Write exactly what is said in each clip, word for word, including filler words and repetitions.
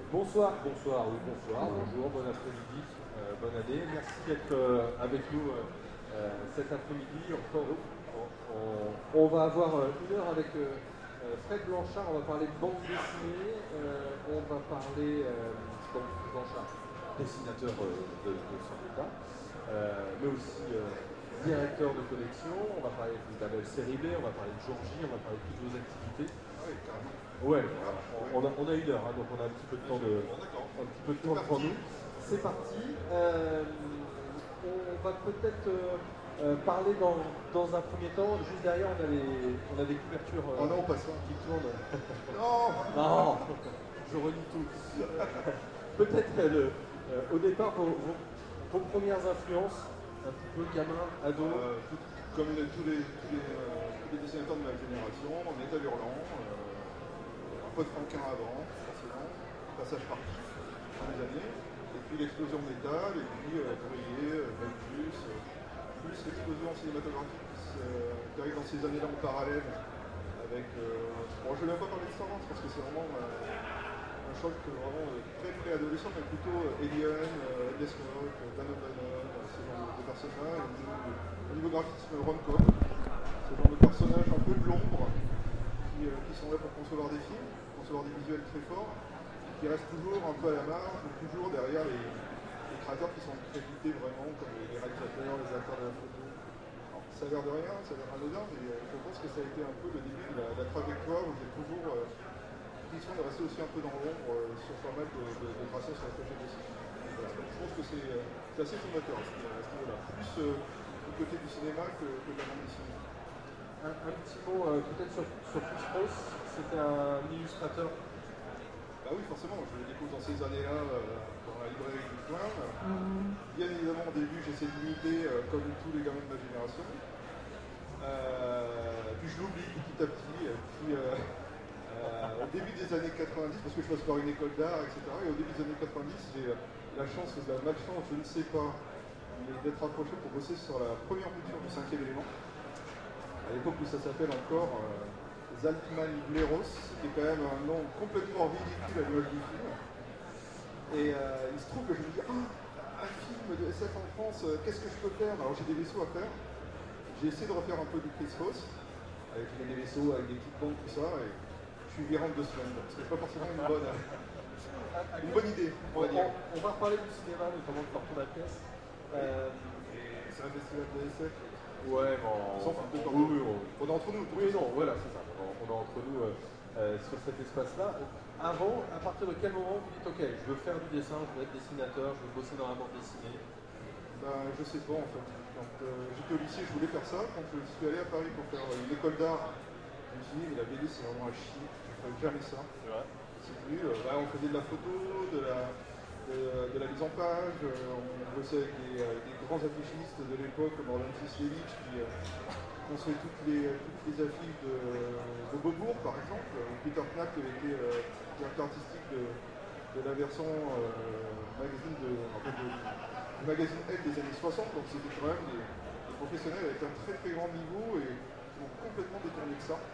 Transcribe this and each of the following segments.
Bonsoir, bonsoir, oui, bonsoir, bonjour, bon après-midi, euh, bonne année. Merci d'être euh, avec nous euh, euh, cet après-midi. On, on- on va avoir euh, une heure avec euh, euh, Fred Blanchard. On va parler de bande dessinée. Euh, on va parler euh, donc Blanchard, dessinateur euh, de, de son état, euh, mais aussi euh, directeur de collection. On va parler du label Série B, on va parler de Georgie, on va parler de toutes vos activités. Ah oui, carrément. Ouais, voilà. on, a, on a une heure, hein, donc on a un petit peu de temps, de, un petit peu de temps devant nous. C'est parti. Euh, on va peut-être euh, euh, parler dans, dans un premier temps. Juste derrière, on a, les, on a des couvertures euh, oh non, pas ça. qui tournent. Non Non, je renie tout. Peut-être euh, le, euh, au départ, vos, vos, vos premières influences, un petit peu gamin, ado. Euh, tout, comme les, tous, les, tous, les, euh, tous les dessinateurs de ma génération, Métal Hurlant, euh, un peu de Franquin avant, forcément, passage par Pif, dans les années, et puis l'explosion métal, et puis euh, Bruyé, euh, Veltus, euh, plus l'explosion cinématographique euh, qui arrive dans ces années-là en parallèle, avec... Euh, bon, je ne vais même pas parler de Star Wars, parce que c'est vraiment euh, un choc vraiment euh, très pré-adolescent, mais plutôt euh, Alien, euh, Death Note, euh, Dan O'Bannon, euh, ce genre de, de personnages, au niveau, de, au niveau graphisme Ron-Cobb, ce genre de personnages un peu de l'ombre, qui, euh, qui sont là pour concevoir des films, concevoir des visuels très forts, qui restent toujours un peu à la marge, ou toujours derrière les, les créateurs qui sont crédités vraiment comme les, les réalisateurs, les acteurs de la photo. Alors, ça a l'air de rien, ça a l'air anodin, mais euh, je pense que ça a été un peu le début de la, de la trajectoire où j'ai toujours euh, l'impression de rester aussi un peu dans l'ombre euh, sur pas mal de, de, de tracés sur lesquels j'ai dessiné. Voilà. Donc, je pense que c'est euh, assez fondateur à ce niveau-là, plus euh, du côté du cinéma que, que de la bande dessinée. Un, un petit mot euh, peut-être sur, sur Chris Ross, c'était un illustrateur. Bah oui, forcément, je le découvre dans ces années-là euh, dans la librairie du coin. Mmh. Bien évidemment, au début, j'essaie d'imiter euh, comme tous les gamins de ma génération. Euh, puis je l'oublie petit à petit. Puis euh, euh, au début des années quatre-vingt-dix, parce que je passe par une école d'art, et cetera. Et au début des années quatre-vingt-dix, j'ai la chance, la malchance, je ne sais pas, d'être approché pour bosser sur la première mouture du cinquième élément. À l'époque où ça s'appelle encore euh, Zaltman Ibleros, c'était quand même un nom complètement ridicule à l'image du film. Et euh, il se trouve que je me dis, oh, un film de S F en France, euh, qu'est-ce que je peux faire? Alors j'ai des vaisseaux à faire. J'ai essayé de refaire un peu du Chris Ross, avec des vaisseaux, avec des petites bandes, tout ça, et je suis viré en deux semaines. Donc c'est pas forcément une bonne, une bonne idée, on va dire. On, on va reparler du cinéma, notamment de Porto la pièce. Euh, c'est un festival de S F. Ouais, bon, on s'en fout de temps. Oui, oui, on, on est entre nous. Oui, non, voilà, c'est ça. On, on est entre nous euh, euh, sur cet espace-là. Avant, à partir de quel moment vous dites, ok, je veux faire du dessin, je veux être dessinateur, je veux bosser dans la bande dessinée? Ben, je sais pas en fait. Quand euh, j'étais au lycée, je voulais faire ça. Quand je suis allé à Paris pour faire une école d'art, je me suis dit, mais la B D c'est vraiment à chier, je ne ferais jamais ça. C'est plus, euh, bah, on faisait de la photo, de la, de, de la mise en page, euh, on bossait avec des, euh, des grands affichistes de l'époque, comme Orlan Kislevich, qui euh, construisait toutes les, toutes les affiches de, de Beaubourg, par exemple. Peter Knapp, qui avait été euh, directeur artistique de, de la version euh, magazine de, en fait, de, du magazine Elle des années soixante, donc c'était quand même des, des professionnels avec un très très grand niveau et qui ont complètement détourné de ça.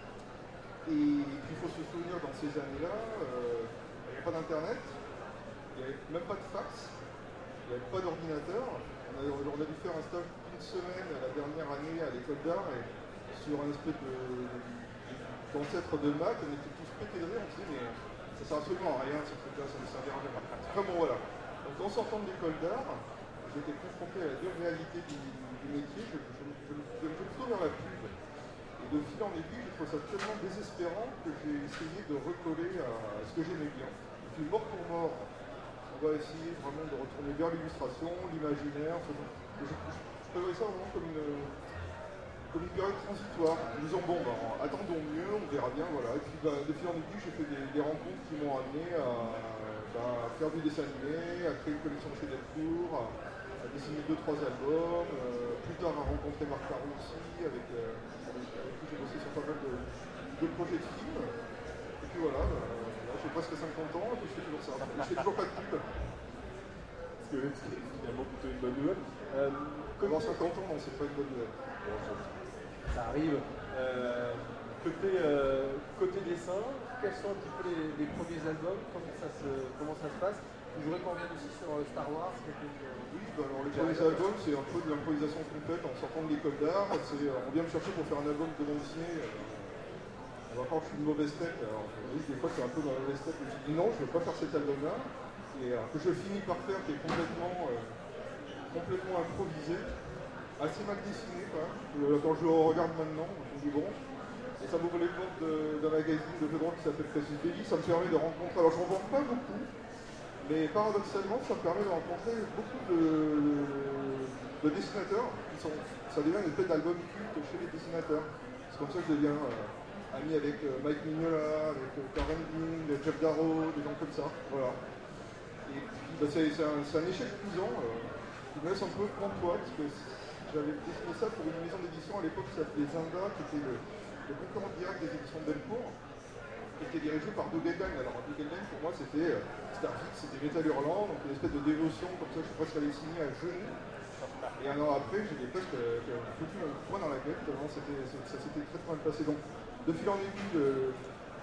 Et puis il faut se souvenir, dans ces années-là, euh, il n'y avait pas d'internet, il n'y avait même pas de fax, il n'y avait pas d'ordinateur. On a, on a dû faire un stage d'une semaine à la dernière année à l'école d'art et sur un espèce de, d'ancêtre de maths, on était tous pétés de rire, on se disait mais ça sert absolument à rien ce truc-là, ça ne servira à rien. Enfin bon voilà. Donc en sortant de l'école d'art, j'étais confronté à la dure réalité du, du métier, je, je, je, je, je me plutôt vers la pub. Et de fil en aiguille, je trouve ça tellement désespérant que j'ai essayé de recoller à ce que j'aimais bien. Et puis mort pour mort, on va essayer vraiment de retourner vers l'illustration, l'imaginaire. Je, je, je prévoyais ça vraiment comme une, comme une période transitoire, en me disant bon, bah, attendons mieux, on verra bien, voilà. Et puis bah, de fil en aiguille, j'ai fait des, des rencontres qui m'ont amené à, bah, à faire du dessin animé, à créer une collection de chez Delcourt, à, à dessiner deux trois albums, euh, plus tard à rencontrer Marc Parot aussi, avec, euh, avec, avec qui j'ai bossé sur pas mal de, de projets de films. Et puis voilà, bah, là, j'ai presque cinquante ans et puis je fais toujours ça. Je fais toujours pas de pub. Ce qui est finalement plutôt une bonne nouvelle. Euh, Avant cinquante ans, non, c'est pas une bonne nouvelle. Bon, ça arrive. Euh, côté, euh, côté dessin, quels sont un petit peu les, les premiers albums, comment ça se, comment ça se passe. Je voudrais qu'on revienne aussi sur Star Wars. Oui, bah alors les premiers albums, c'est un peu de l'improvisation complète en sortant de l'école d'art. On vient me chercher pour faire un album de bande dessinée. Euh, encore, je suis une mauvaise tête. Alors, oui, des fois, c'est un peu ma mauvaise tête. Je me suis dit non, je ne veux pas faire cet album-là. Et euh, que je finis par faire, qui est complètement, euh, complètement improvisé, assez mal dessiné, quand même. Quand je le regarde maintenant, je me dis bon. Et ça m'ouvre les portes d'un magazine de jeux de rôle qui s'appelle Casus Belli. Ça me permet de rencontrer. Alors, je n'en vends pas beaucoup. Mais paradoxalement, ça me permet de rencontrer beaucoup de, de dessinateurs. Qui sont, ça devient une espèce d'album culte chez les dessinateurs. C'est comme ça que je deviens euh, ami avec euh, Mike Mignola, avec euh, Karen Dean, Jeff Darrow, des gens comme ça. Voilà. Et puis, bah, c'est un, un échec cuisant euh, qui me laisse un peu pantois, parce que j'avais dessiné ça pour une maison d'édition à l'époque qui s'appelait Zinda, qui était le, le concurrent direct des éditions Delcourt, qui était dirigé par Doug Elden. Alors Doug Elden, pour moi, c'était euh, Starfix, c'était Metal Hurlant, donc une espèce de dévotion, comme ça je suis presque allé signer à genoux. Et un an après, j'ai presque euh, foutu mon poing dans la gueule, tellement ça s'était très très mal passé. Donc, de fil en aiguille,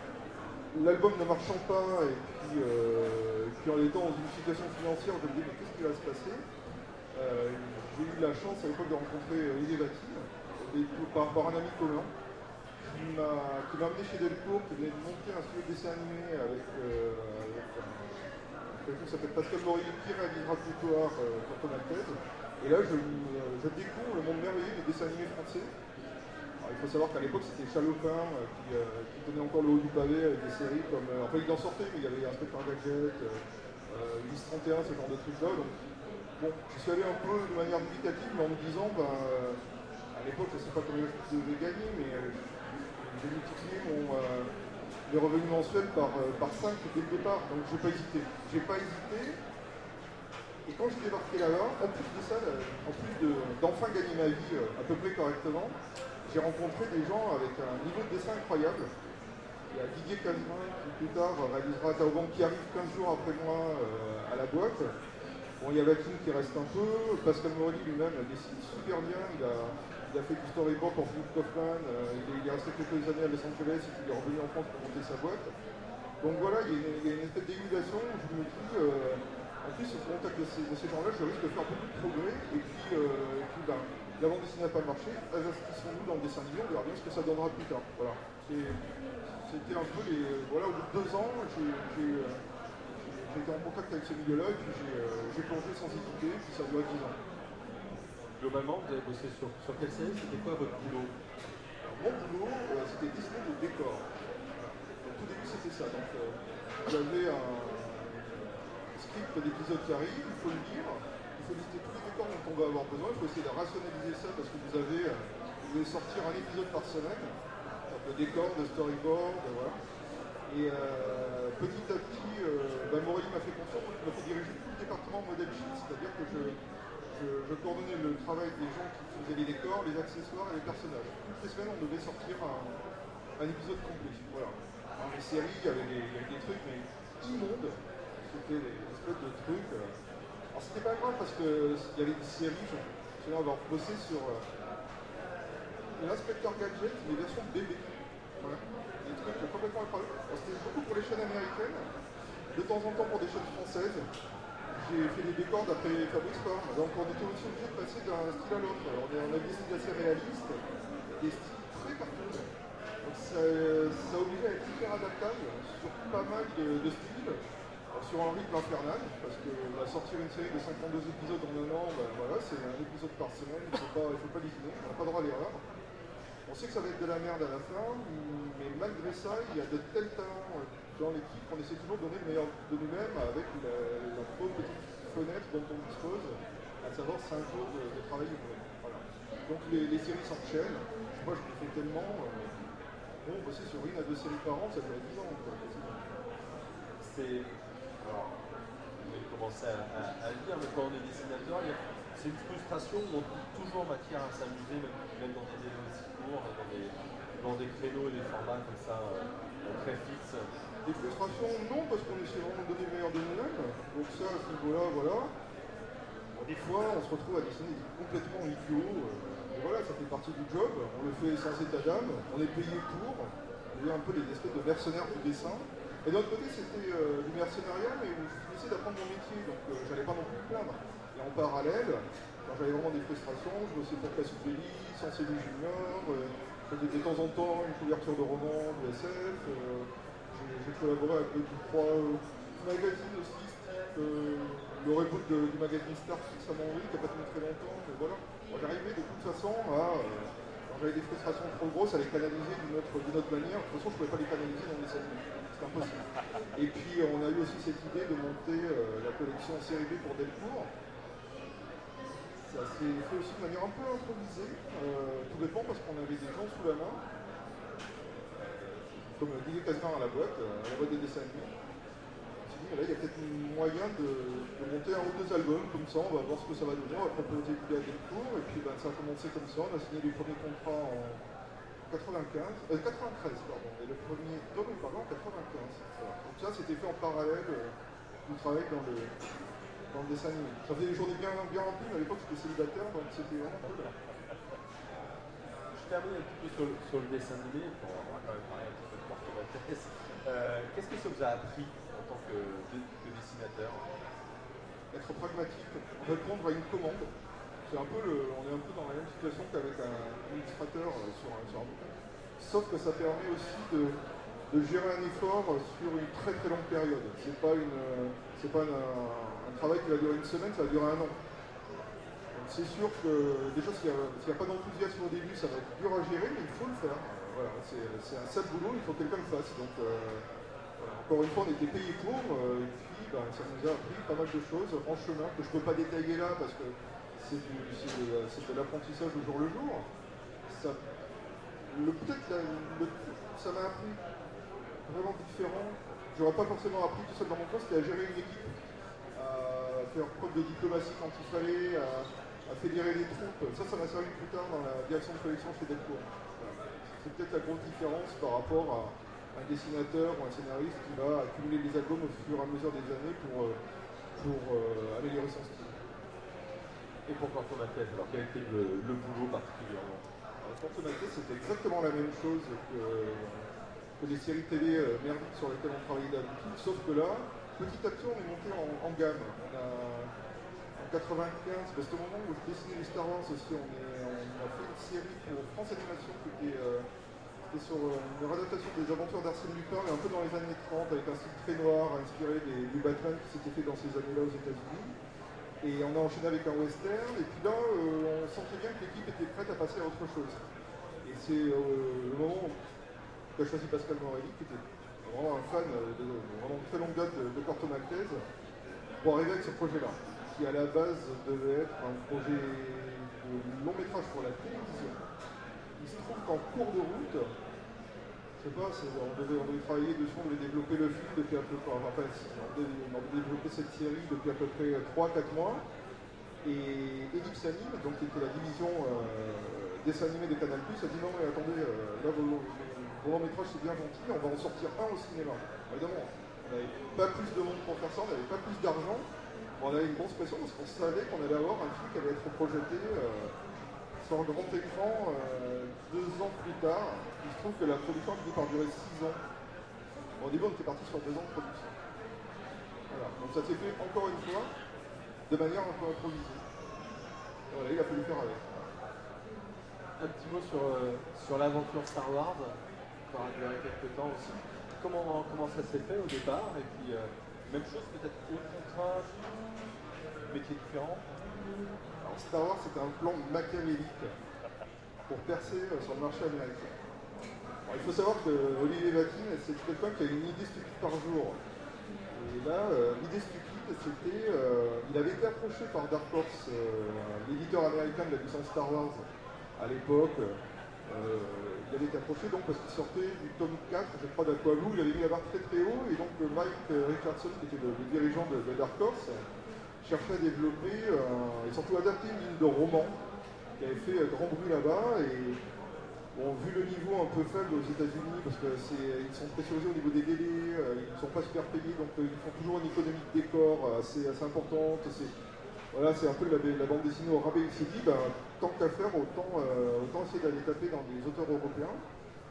l'album ne marchant pas, et puis, euh, puis en étant dans une situation financière, je me dis, mais qu'est-ce qui va se passer euh, J'ai eu la chance à l'époque de rencontrer Idé Vatine, par, par un ami commun, qui m'a amené chez Delcourt, qui venait de monter un studio de dessin animé avec, euh, avec quelqu'un qui s'appelle Pascal Morelli, qui réalisera le tutoir euh, pour Maltaise. Et là, je, je découvre le monde merveilleux des dessins animés français. Alors, il faut savoir qu'à l'époque, c'était Chalopin euh, qui, euh, qui tenait encore le haut du pavé avec des séries comme. Euh, enfin, il en sortait, mais il y avait Inspecteur Gadget, euh, Ulysse trente et un, ce genre de trucs-là. Donc, bon, je suis allé un peu de manière dubitative, mais en me disant, ben, euh, à l'époque, je ne sais pas combien je devais gagner, mais euh, j'ai multiplié mon, euh, mes revenus mensuels par, euh, par cinq dès le départ, donc je n'ai pas hésité. J'ai pas hésité, et quand j'ai débarqué là-bas, en plus de ça, en plus d'enfin de, gagner ma vie euh, à peu près correctement, j'ai rencontré des gens avec un niveau de dessin incroyable. Il y a Didier Casmin qui plus tard réalisera Taoban, qui arrive quinze jours après moi euh, à la boîte. Bon, il y a Vatine qui reste un peu, Pascal Morelli lui-même dessine super bien, il a, il a fait du storyboard pour Philippe Kaufman, euh, il, est, il est resté quelques années à Los Angeles et puis il est revenu en France pour monter sa boîte. Donc voilà, il y a une, il y a une espèce d'émulation où je me dis, euh, en plus au contact de ces, de ces gens-là, je risque de faire beaucoup de progrès, et puis, euh, et puis ben, la bande dessinée n'a pas marché, investissons-nous dans le dessin animé, on verra bien ce que ça donnera plus tard. Voilà. C'était un peu les... Voilà, au bout de deux ans, j'ai été en contact avec ce milieu-là, et puis j'ai euh, plongé sans hésiter, puis ça doit dix ans. Globalement, vous avez bossé sur, sur quelle série? C'était quoi votre boulot? Alors, mon boulot, euh, c'était dessiner des décors. Au tout début, c'était ça. Donc, euh, j'avais un script d'épisodes qui arrive, il faut le lire, il faut lister tous les décors dont on va avoir besoin, il faut essayer de rationaliser ça parce que vous avez, euh, vous allez sortir un épisode par semaine, donc de décor, de storyboard, voilà. Et euh, petit à petit, euh, ben Morelli m'a fait confiance, il m'a fait diriger tout le département model sheet, c'est-à-dire que je, je, je coordonnais le travail des gens qui faisaient les décors, les accessoires et les personnages. Toutes les semaines, on devait sortir un, un épisode complet. Voilà. Dans les séries, il y avait des, il y avait des trucs mais immondes. C'était des espèces de trucs. Euh... Alors c'était pas grave parce qu'il y avait des séries, je me souviens avoir bossé sur euh, l'Inspecteur Gadget, les versions bébé. Voilà. Des trucs complètement incroyables. C'était beaucoup pour les chaînes américaines, de temps en temps pour des chaînes françaises. J'ai fait des décors d'après Fabrice Corn, donc on était aussi obligé de passer d'un style à l'autre. On, on a des styles assez réalistes, des styles très cartoon. Donc ça, ça obligeait à être hyper adaptable sur pas mal de, de styles. Alors, sur un rythme infernal, parce que bah, sortir une série de cinquante-deux épisodes en un an, bah, voilà, c'est un épisode par semaine, il ne faut pas, il faut pas liquider, on n'a pas droit à l'erreur. On sait que ça va être de la merde à la fin, mais malgré ça, il y a de tels talents dans l'équipe qu'on essaie toujours de donner le meilleur de nous-mêmes avec la, la pauvre petite fenêtre dont on dispose, à savoir cinq jours de, de travail ouvrier. Voilà. Donc les, les séries s'enchaînent. Moi je me fais tellement. Euh, bon, bosser sur une à deux séries par an, ça durait dix ans. C'est. Alors, vous avez commencé à, à, à le dire, mais quand on est dessinateur, c'est une frustration où on trouve toujours matière à s'amuser, même, même dans des délais aussi courts, dans des, dans des créneaux et des formats comme ça euh, très fixes. Des frustrations, non, parce qu'on essaie vraiment de donner le meilleur de nous-mêmes. Donc ça, à ce niveau-là, voilà. Bon, des fois, on se retrouve à dessiner des trucs complètement idiots. Euh, et voilà, ça fait partie du job. On le fait sans état d'âme. On est payé pour. On voyais un peu les espèces de mercenaires du dessin. Et d'un autre côté, c'était euh, du mercenariat, mais où je finissais d'apprendre mon métier, donc euh, j'allais pas non plus me plaindre. Et en parallèle, quand j'avais vraiment des frustrations, je bossais pour Cassius Belli, Sensei Junior, euh, je faisais de temps en temps une couverture de roman, de S F, euh, j'ai collaboré avec deux ou trois euh, magazines aussi, type euh, le reboot de, du magazine Star récemment, oui, qui n'a pas tenu très longtemps, mais voilà. Bon, j'arrivais de toute façon à, euh, quand j'avais des frustrations trop grosses, à les canaliser d'une autre, d'une autre manière. De toute façon, je ne pouvais pas les canaliser dans les salles, c'était impossible. Et puis, on a eu aussi cette idée de monter euh, la collection série B pour Delcourt. Ça s'est fait aussi de manière un peu improvisée, euh, tout dépend parce qu'on avait des gens sous la main, comme Didier Casgar à la boîte, à la boîte des dessins animés. Là, il y a peut-être moyen de, de monter un ou deux albums, comme ça, on va voir ce que ça va donner, on va proposer à Delcourt, et puis ben, ça a commencé comme ça, on a signé les premiers contrats en quatre-vingt-quinze, euh, quatre-vingt-treize, pardon, et le premier tome, pardon, en quatre-vingt-quinze. Voilà. Donc ça, c'était fait en parallèle euh, du travail dans le, dans le dessin animé. Ça faisait des journées bien, bien remplies, mais à l'époque, j'étais célibataire, donc c'était vraiment cool. Je termine un petit peu sur le, sur le dessin animé, pour on va quand même parler un petit peu de Porto Maltese. Euh, Qu'est-ce que ça vous a appris en tant que, de, que dessinateur? Être pragmatique, répondre à une commande. C'est un peu le, on est un peu dans la même situation qu'avec un illustrateur sur un, sur un bouquin. Sauf que ça permet aussi de, de gérer un effort sur une très très longue période. C'est pas, une, c'est pas un, un travail qui va durer une semaine, ça va durer un an. C'est sûr que déjà s'il n'y a, a pas d'enthousiasme au début, ça va être dur à gérer, mais il faut le faire. Voilà, c'est un sale boulot, il faut que quelqu'un le fasse. Donc, euh, voilà. Encore une fois, on était payé pour, euh, et puis ben, ça nous a appris pas mal de choses en chemin que je ne peux pas détailler là parce que c'est de l'apprentissage au jour le jour. Peut-être ça m'a appris vraiment différent. J'aurais pas forcément appris tout seul dans mon coin, c'était à gérer une équipe, à faire preuve de diplomatie quand il fallait, à, à fédérer les troupes. Ça, ça m'a servi plus tard dans la direction de collection chez Delcourt. C'est peut-être la grosse différence par rapport à un dessinateur ou un scénariste qui va accumuler les albums au fur et à mesure des années pour, pour euh, améliorer son style. Et pour Porto Maltese, alors quel était le, le boulot particulièrement? Porto Maltese, c'était exactement la même chose que, que les séries télé euh, merdiques sur lesquelles on travaillait d'habitude, sauf que là, petit à petit, on est monté en, en gamme. On a, en quatre-vingt-quinze, c'est au moment où je dessinais les Star Wars aussi, on, est, on a fait une série pour France Animation qui était, euh, était sur une adaptation des aventures d'Arsène Lupin, mais un peu dans les années trente, avec un style très noir, inspiré des, du Batman qui s'était fait dans ces années-là aux États-Unis. Et on a enchaîné avec un western, et puis là, euh, on sentait bien que l'équipe était prête à passer à autre chose. Et c'est euh, le moment où j'ai choisi Pascal Morelli, qui était vraiment un fan de, de vraiment très longue date de, de Porto Maltese, pour arriver avec ce projet-là, qui à la base devait être un projet de long métrage pour la télévision. Il se trouve qu'en cours de route, je sais pas, on devait, on devait travailler dessus, on devait développer le film depuis à peu près, enfin, on devait, on devait développer cette série depuis à peu près trois quatre mois. Et Ellipse Anime, donc qui était la division euh, dessin animé de Canal plus, a dit non mais attendez, euh, là vos, vos longs métrages c'est bien gentil, on va en sortir un au cinéma. Évidemment, on n'avait pas plus de monde pour faire ça, on n'avait pas plus d'argent, on avait une grosse pression parce qu'on savait qu'on allait avoir un film qui allait être projeté euh, sur un grand écran euh, deux ans plus tard. Il se trouve que la production a fini par durer six ans. Bon, au début on était parti sur deux ans de production. Voilà, donc ça s'est fait encore une fois de manière un peu improvisée. Voilà, il a fallu faire avec. Un petit mot sur, euh, sur l'aventure Star Wars, qui aura duré quelques temps aussi. Comment, comment ça s'est fait au départ? Et puis, euh, même chose, peut-être autre contrat, métier différent? Alors, Star Wars, c'était un plan machiavélique pour percer euh, sur le marché américain. Alors, il faut savoir que Olivier Vatine, c'est quelqu'un qui a une idée stupide par jour. Et là, euh, l'idée stupide, c'était, euh, il avait été approché par Dark Horse, euh, l'éditeur américain de la licence Star Wars à l'époque. Euh, il avait été approché donc parce qu'il sortait du tome quatre, je crois, d'Aqualou. Il avait mis la barre très très haut et donc Mike Richardson, qui était le, le dirigeant de, de Dark Horse, cherchait à développer euh, et surtout adapter une ligne de roman qui avait fait euh, grand bruit là-bas. Et bon, vu le niveau un peu faible aux États-Unis, parce qu'ils sont pressurisés au niveau des délais, euh, ils ne sont pas super payés, donc euh, ils font toujours une économie de décor assez, assez importante. Voilà, c'est un peu la, la bande dessinée au rabais. Il s'est dit, ben, tant qu'à faire, autant, euh, autant essayer d'aller taper dans des auteurs européens.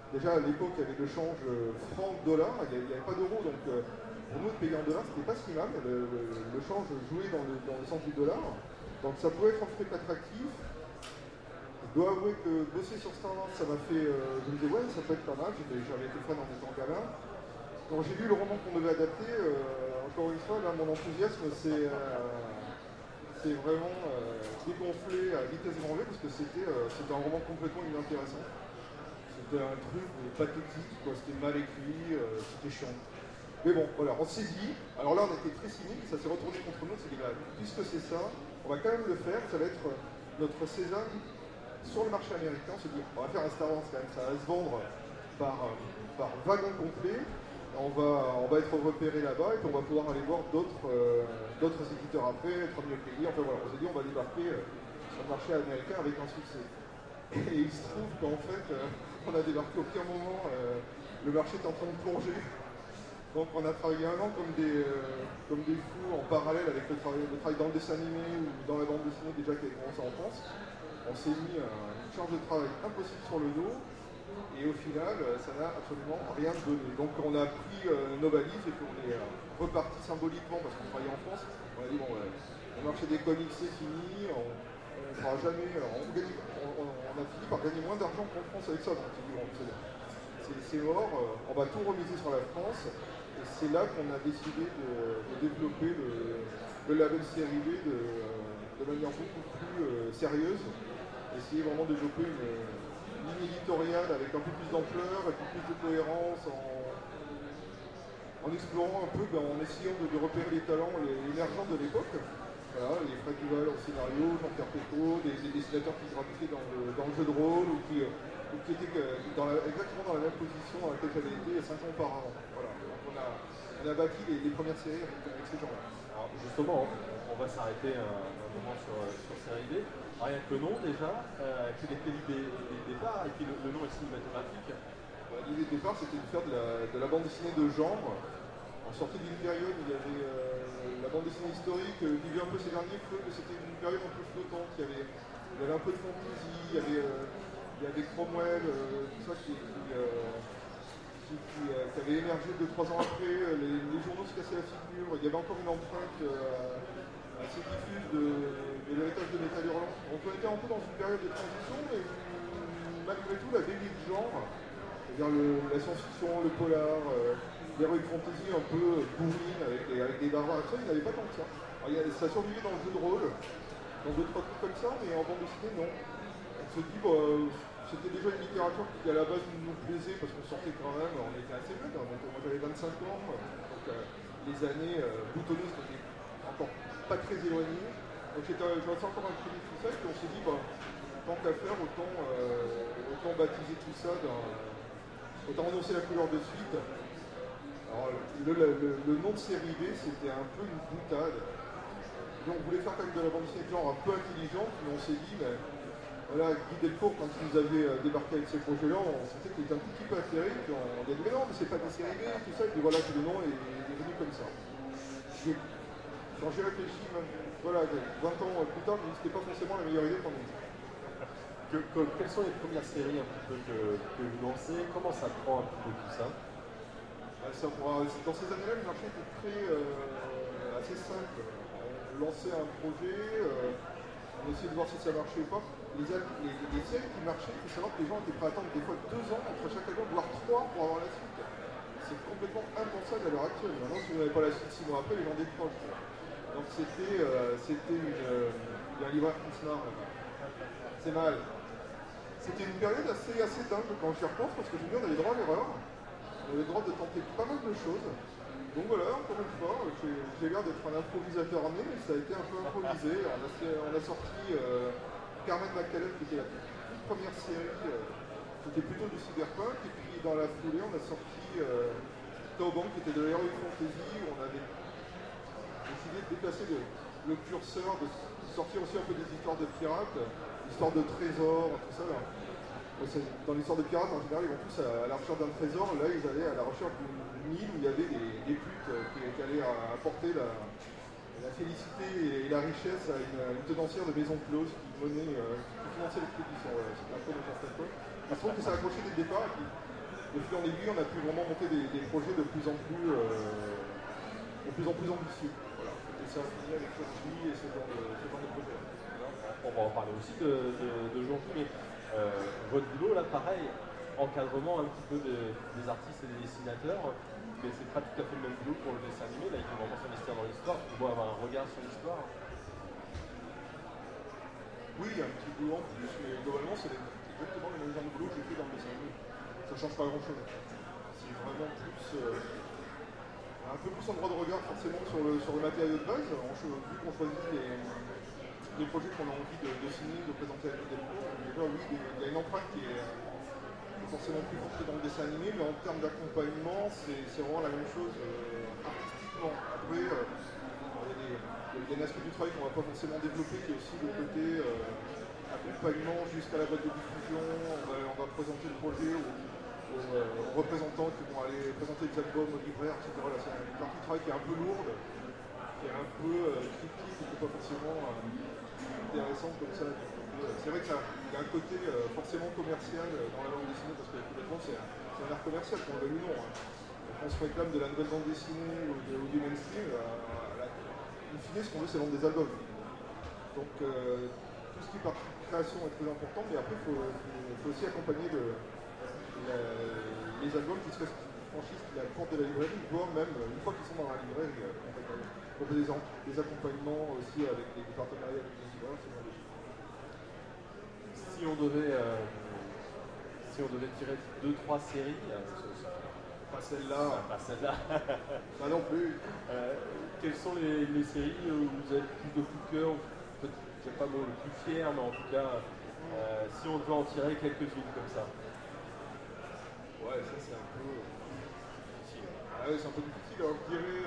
déjà à l'époque il y avait le change franc-dollar, il n'y avait pas d'euro, donc euh, pour nous de payer en dollars c'était pas si mal, le, le, le change jouait dans le, dans le sens du dollar, donc ça pouvait être un truc attractif. Je dois avouer que bosser sur Star Wars ça m'a fait, euh, je me disais ouais ça peut être pas mal, j'avais été fan en étant gamin. Quand j'ai lu le roman qu'on devait adapter, euh, encore une fois là mon enthousiasme c'est euh, vraiment euh, dégonflé à vitesse grand V parce que c'était euh, un roman complètement inintéressant. C'était un truc pathétique, c'était mal écrit, euh, c'était chiant. Mais bon, voilà, on s'est dit, alors là on était très cyniques, ça s'est retourné contre nous, on s'est dit, bah, puisque c'est ça, on va quand même le faire, ça va être notre Sésame sur le marché américain, on s'est dit, on va faire un Star Wars quand même, ça va se vendre par, par wagon complet, on va, on va être repéré là-bas et puis on va pouvoir aller voir d'autres euh, d'autres éditeurs après, être mieux payés, enfin voilà, on s'est dit, on va débarquer euh, sur le marché américain avec un succès. Et il se trouve qu'en fait, euh, on a débarqué au pire moment, euh, le marché est en train de plonger. Donc on a travaillé un an comme des, euh, comme des fous en parallèle avec le travail, le travail dans le dessin animé ou dans la bande dessinée déjà qui avait commencé en France. On s'est mis euh, une charge de travail impossible sur le dos et au final ça n'a absolument rien donné. Donc on a pris euh, nos valises et puis on est euh, reparti symboliquement parce qu'on travaillait en France. On a dit bon, ouais, le marché des comics c'est fini, on ne fera jamais, on, gagne, on, on a fini par gagner moins d'argent qu'en France avec ça. Donc on s'est dit bon, c'est mort, on va tout remiser sur la France. Et c'est là qu'on a décidé de, de développer le, le label série B de, de manière beaucoup plus euh, sérieuse. Essayer vraiment de développer une, une ligne éditoriale avec un peu plus d'ampleur, un peu plus de cohérence, en, en explorant un peu, ben, en essayant de, de repérer les talents les, émergents de l'époque. Voilà, les Fred Duval au scénario, Jean-Pierre Pécaud, des, des dessinateurs qui gravitaient dans le, dans le jeu de rôle ou qui, ou qui étaient dans la, exactement dans la même position dans laquelle j'avais été cinq ans auparavant. Voilà. On a, on a bâti les, les premières séries avec, avec ces gens-là. Alors justement, on va s'arrêter un, un moment sur, sur série B. Rien que le nom déjà, euh, quel était l'idée de départ et puis le, le nom est cinématographique. Bah, l'idée de départ c'était de faire de la, de la bande dessinée de genre. On sortait d'une période où il y avait euh, la bande dessinée historique euh, vivait un peu ces derniers feux, mais c'était une période un peu flottante. Il y avait, il y avait un peu de fantasy, il y avait, euh, il y avait Cromwell, euh, tout ça qui, qui euh, Qui, qui, euh, qui avait émergé deux trois ans après, euh, les, les journaux se cassaient la figure, il y avait encore une empreinte euh, assez diffuse de, de l'héritage de Métal Hurlant. Donc on était un peu dans une période de transition, mais malgré tout la dérive de genre, c'est-à-dire la science-fiction, le polar, euh, l'heroic fantasy un peu bourrine avec, avec des barbares, tout ça, il n'y avait pas tant que ça. Alors, il y a, ça survivait dans le jeu de rôle, dans deux trois trucs comme ça, mais en bande dessinée non. On se dit, bah, c'était déjà une littérature qui à la base nous plaisait parce qu'on sortait quand même, on était assez jeunes, moi j'avais vingt-cinq ans, donc euh, les années euh, boutonneuses n'étaient encore pas très éloignées. Donc je restais encore un peu tout ça et puis on s'est dit, bah, tant qu'à faire, autant, euh, autant baptiser tout ça, dans, autant annoncer la couleur de suite. Alors le, le, le, le nom de série B c'était un peu une boutade. Donc, on voulait faire quand même de la bande dessinée de genre un peu intelligente, mais on s'est dit, mais, voilà, Guy Delcourt, quand il nous avait débarqué avec ces projets-là, on sentait qu'il était un tout petit peu atterré, puis on, on a dit, mais non, mais c'est pas des séries B, tout ça, et puis voilà, que le nom est, est venu comme ça. Quand j'ai réfléchi, même, voilà, vingt ans plus tard, c'était pas forcément la meilleure idée pour nous. Que, que, quelles sont les premières séries un petit peu que, que vous lancez? Comment ça prend un petit peu tout ça? ça Dans ces années-là, le marché était très, euh, assez simple. On lançait un projet, euh, on essayait de voir si ça marchait ou pas. Les, les, les séries qui marchaient, il faut savoir que les gens étaient prêts à attendre des fois deux ans entre chaque album, voire trois pour avoir la suite. C'est complètement impensable à l'heure actuelle. Maintenant, si vous n'avez pas la suite six mois après, les gens décrochent. Donc c'était euh, une, euh, un livreur qui se marre. C'est mal. C'était une période assez, assez dingue quand j'y repense, parce que je me dis on avait droit à l'erreur. On avait le droit de tenter pas mal de choses. Donc voilà, encore une fois, j'ai l'air d'être un improvisateur né, mais ça a été un peu improvisé. On a, on a sorti euh, Carmen McCallum, qui était la toute première série, euh, qui était plutôt du cyberpunk, et puis dans la foulée, on a sorti euh, Taoban, qui était de l'heroic fantasy, où on avait décidé de déplacer le, le curseur, de sortir aussi un peu des histoires de pirates, histoires de trésors, tout ça là. Dans l'histoire de pirates, en général, ils vont tous à la recherche d'un trésor. Là, ils allaient à la recherche d'une île où il y avait des, des putes qui, qui allaient apporter la, la félicité et la richesse à une, une tenancière de maison close qui menait, euh, qui finançait l'expédition. Voilà, c'était un peu de ça. Je trouve que ça a accroché dès le départ. Et puis, de fil en aiguille, on a pu vraiment monter des, des projets de plus en plus, euh, de plus en plus ambitieux. Voilà. Et ça a fini avec Georgie et ce genre de, ce genre de projet. On va en parler aussi de, de, de Georgie, mais euh, votre boulot là, pareil, encadrement un petit peu de, des artistes et des dessinateurs, mais c'est pas tout à fait le même boulot pour le dessin animé. Là, il faut vraiment s'investir dans l'histoire, il faut avoir un regard sur l'histoire. Oui, il y a un petit boulot en plus, mais globalement, c'est exactement le même genre de boulot que j'ai fait dans le dessin animé. Ça ne change pas grand-chose. C'est vraiment plus, euh, un peu plus un droit de regard forcément sur le, sur le matériau de base. On, vu qu'on choisit les, les projets qu'on a envie de dessiner, de présenter à Delcourt, déjà oui, il y a une empreinte qui est forcément plus forte que dans le dessin animé, mais en termes d'accompagnement, c'est vraiment la même chose euh, artistiquement. Après, euh, il y a un aspect du travail qu'on ne va pas forcément développer, qui est aussi le côté euh, accompagnement jusqu'à la boîte de diffusion. On va, on va présenter le projet aux, aux, euh, aux représentants qui vont aller présenter les albums aux libraires, et cetera. C'est une partie du travail qui est un peu lourde, qui est un peu euh, critique, qui n'est pas forcément euh, intéressante comme ça. C'est vrai qu'il y a un côté euh, forcément commercial dans la bande dessinée, parce que finalement c'est un, un art commercial, qu'on le veuille ou non. Hein. On se réclame de la nouvelle bande dessinée ou, de, ou du mainstream. Euh, In fine, ce qu'on veut, c'est vendre des albums. Donc, euh, tout ce qui est partie création est très important, mais après, il faut, faut, faut aussi accompagner le, la, les albums qui seraient une franchise qui apportent de la librairie, voire même, une fois qu'ils sont dans la librairie, on fait des, des accompagnements aussi avec des, des partenariats avec les libraires, ce genre de choses. Si on devait, euh, si on devait tirer deux, trois séries, euh, pas celle-là, pas celle-là, pas non plus. Euh, quelles sont les, les séries où vous avez le plus de coup de cœur, peut-être, je sais pas moi, le plus fier, mais en tout cas, euh, si on devait en tirer quelques-unes comme ça. Ouais, ça c'est un peu difficile. Ah ouais, c'est un peu difficile. Alors je dirais,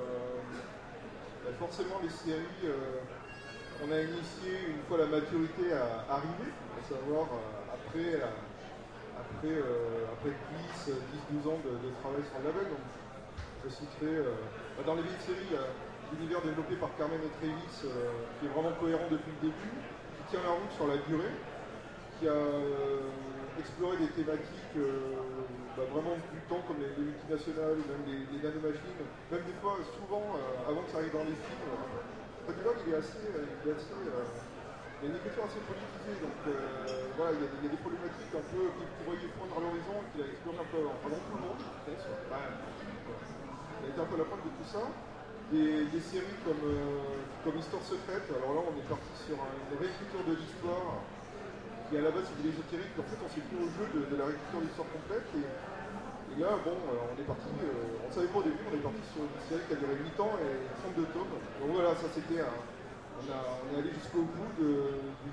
euh, forcément les séries, euh, on a initié une fois la maturité à arriver, à savoir euh, après, euh, après, euh, après dix, douze ans de, de travail sur le label. Donc, je citerai, euh, dans les vieilles séries, euh, l'univers développé par Carmen et Travis, euh, qui est vraiment cohérent depuis le début, qui tient la route sur la durée, qui a euh, exploré des thématiques euh, bah, vraiment du temps, comme les, les multinationales, ou même les, les nanomachines, même des fois, souvent, euh, avant que ça arrive dans les films. Euh, il est assez, il est assez euh, il y a une écriture assez politisée, donc euh, voilà, il y, a des, il y a des problématiques un peu qui pourraient poindre à l'horizon et qu'il a exploré un peu avant tout le monde, je pense. Bah, il a été un peu la pointe de tout ça. Des, des séries comme, euh, comme Histoire secrète, alors là on est parti sur une réécriture de l'histoire qui à la base c'est de l'ésotérique, en fait on s'est pris au jeu de, de la réécriture de l'histoire complète et, et là bon euh, on est parti, euh, on ne savait pas au début, on est parti sur une série qui a duré huit ans et trente-deux tomes. Donc voilà, ça c'était un, on, a, on est allé jusqu'au bout de, du,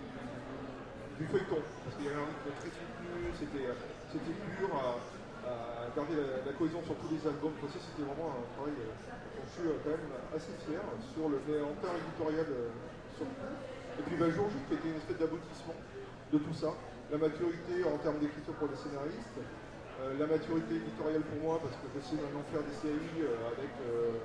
du feuilleton, parce qu'il y avait un rythme très soutenu, c'était pur à, à garder la, la cohésion sur tous les albums. Ça c'était vraiment un travail euh, dont je suis euh, quand même assez fier sur le légendaire éditorial euh, surtout. Et puis bah, Georgie qui était une espèce d'aboutissement de tout ça. La maturité en termes d'écriture pour les scénaristes, euh, la maturité éditoriale pour moi parce que j'essaie maintenant de faire des séries euh, avec, euh,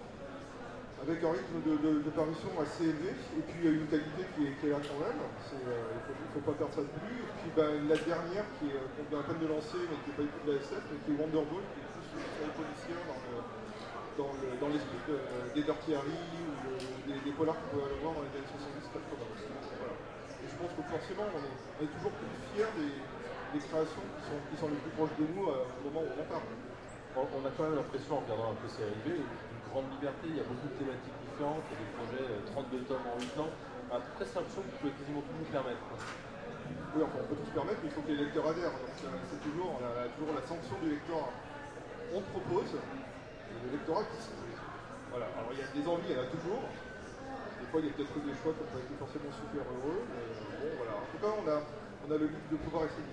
avec un rythme de, de, de parution assez élevé et puis il y a une qualité qui est, qui est là quand même. Euh, il ne faut, faut pas perdre ça de vue. Et puis ben, la dernière qui est qu'on vient à peine de lancer mais qui n'est pas du tout de la S F mais qui est Wonderball qui est plus une série policière dans le dans l'esprit le, dans de, des Dirty Harry ou de, des, des polars qu'on peut aller voir dans les années soixante-dix quatre-vingts. Voilà. Et je pense que forcément on est, on est toujours plus fiers des, des créations qui sont, qui sont les plus proches de nous euh, au moment où on en parle. On, on a quand même l'impression en regardant un peu ces arrivées, une grande liberté, il y a beaucoup de thématiques différentes, il y a des projets trente-deux tomes en huit ans. On a presque l'impression que vous pouvez quasiment tout vous permettre. Quoi. Oui, enfin on peut tout se permettre, mais il faut que les lecteurs adhèrent. Donc c'est toujours, on a toujours la sanction du lecteur. On te propose, et le lectorat qui se... Voilà, alors il y a des envies, il y en a toujours. Des fois il y a peut-être des choix qui n'ont pas été forcément super heureux, mais bon voilà. En tout cas on a, on a le luxe de pouvoir essayer.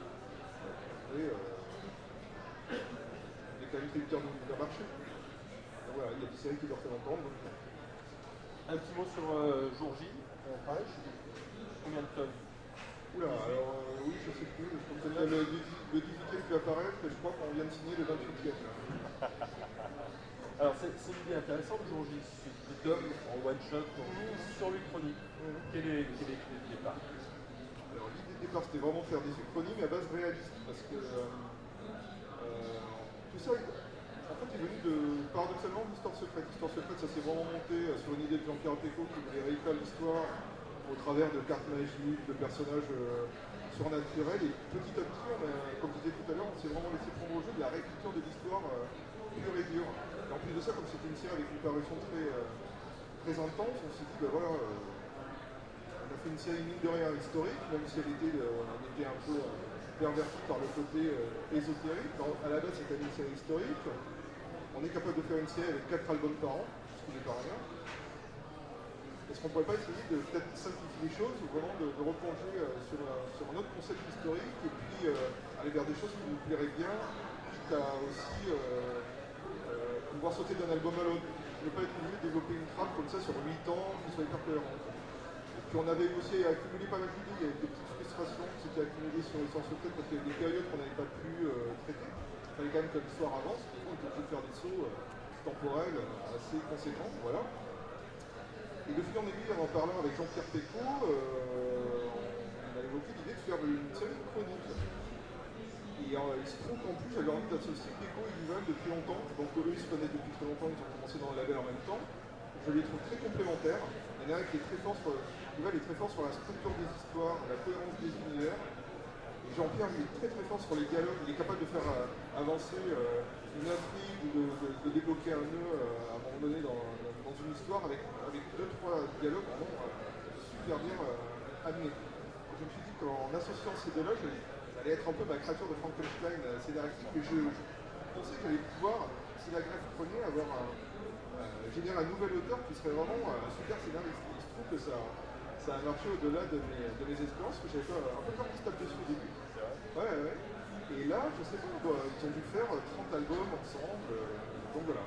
Et euh, il y a quand même tributaire d'un marché. Donc voilà, il y a des séries qui doivent faire entendre. Donc... Un petit mot sur euh, Georgie, on parlait, combien de tonnes? Oula, alors euh, oui, je sais plus, je pense que le, le, le dix-huitième qui va apparaître, et je crois qu'on vient de signer le vingt-huitième. Alors c'est une idée intéressante, Georgie, de tomes en one-shot mmh. sur l'Uchronie. Mmh. Quelle est l'idée de départ? Alors l'idée de départ, c'était vraiment faire des uchronies, mais à base réaliste, parce que euh, tout ça, en fait, est venu de, paradoxalement, d'Histoire secrète. Histoire secrète, ça s'est vraiment monté euh, sur une idée de Jean-Pierre Pecot qui voulait réécrire l'histoire au travers de cartes magiques, de personnages euh, surnaturels. Et petit à petit, on a, comme je disais tout à l'heure, on s'est vraiment laissé prendre au jeu de la réécriture de l'histoire euh, pure et dure. Et en plus de ça, comme c'était une série avec une parution très, euh, très intense, on s'est dit, ben voilà, euh, on a fait une série mine de rien historique, même si elle était, euh, on était un peu euh, pervertie par le côté euh, ésotérique. Alors, à la base, c'était une série historique. On est capable de faire une série avec quatre albums par an, ce qui n'est pas rien. Est-ce qu'on ne pourrait pas essayer de peut-être simplifier les choses, ou vraiment de, de replonger euh, sur, un, sur un autre concept historique, et puis euh, aller vers des choses qui nous plairaient bien, quitte à aussi euh, euh, pouvoir sauter d'un album à l'autre. Ne pas être obligé de développer une trame comme ça sur huit ans, qui soit hyper cohérente. Et puis on avait aussi accumulé pas mal d'idées, il y avait des petites frustrations qui s'étaient accumulées sur les Histoire secrète parce qu'il y avait des périodes qu'on n'avait pas pu euh, traiter. Il fallait quand même que l'histoire avance, on était obligé de faire des sauts euh, temporels euh, assez conséquents, voilà. Et de fil en aiguille, en en parlant avec Jean-Pierre Pecot, euh, on a évoqué l'idée de faire une série de chroniques. Et euh, il se trouve qu'en plus, j'avais envie d'associer Pecot et Duval depuis longtemps. Donc eux, ils se connaissent depuis très longtemps, ils ont commencé dans le label en même temps. Je les trouve très complémentaires. Il y en a un qui est très fort sur, Duval est très fort sur la structure des histoires, la cohérence des univers. Et Jean-Pierre, il est très très fort sur les dialogues. Il est capable de faire euh, avancer euh, une intrigue ou de, de, de débloquer un nœud euh, à un moment donné dans, dans une histoire avec, avec deux, trois dialogues vraiment euh, super bien euh, amenés. Et je me suis dit qu'en associant ces deux-là, ça allait être un peu ma créature de Frankenstein euh, scénaristique, mais je, je pensais que j'allais pouvoir, si la greffe prenait, avoir un, euh, générer un nouvel auteur qui serait vraiment euh, un super scénariste. Et il se trouve que ça. Ça a marché au-delà de mes, de mes espérances, que j'avais pas un peu comme qui se tape dessus au début. Ouais, ouais. Et là, je sais pas, quoi, ils ont dû faire trente albums ensemble, euh, donc voilà.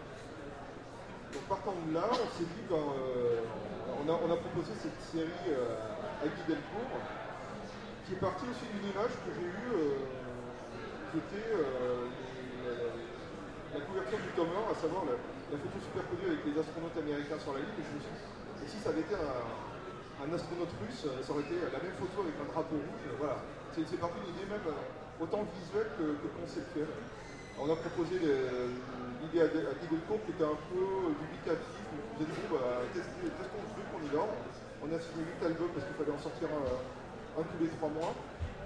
Donc partant de là, on s'est dit, ben, euh, on, a, on a proposé cette série euh, à Guy Delcourt, qui est partie aussi d'une image que j'ai eue, euh, qui était euh, les, la couverture du tome un, à savoir la, la photo super connue avec les astronautes américains sur la Lune, et je me suis dit, et si ça avait été un... un astronaute russe, ça aurait été la même photo avec un drapeau rouge, voilà. C'est parti d'une idée même autant visuelle que, que conceptuelle. On a proposé l'idée à, à Guy Delcourt qui était un peu dubitatif, on nous a dit bon bah testons le truc, on y va. On a signé huit albums parce qu'il fallait en sortir un, un tous les trois mois.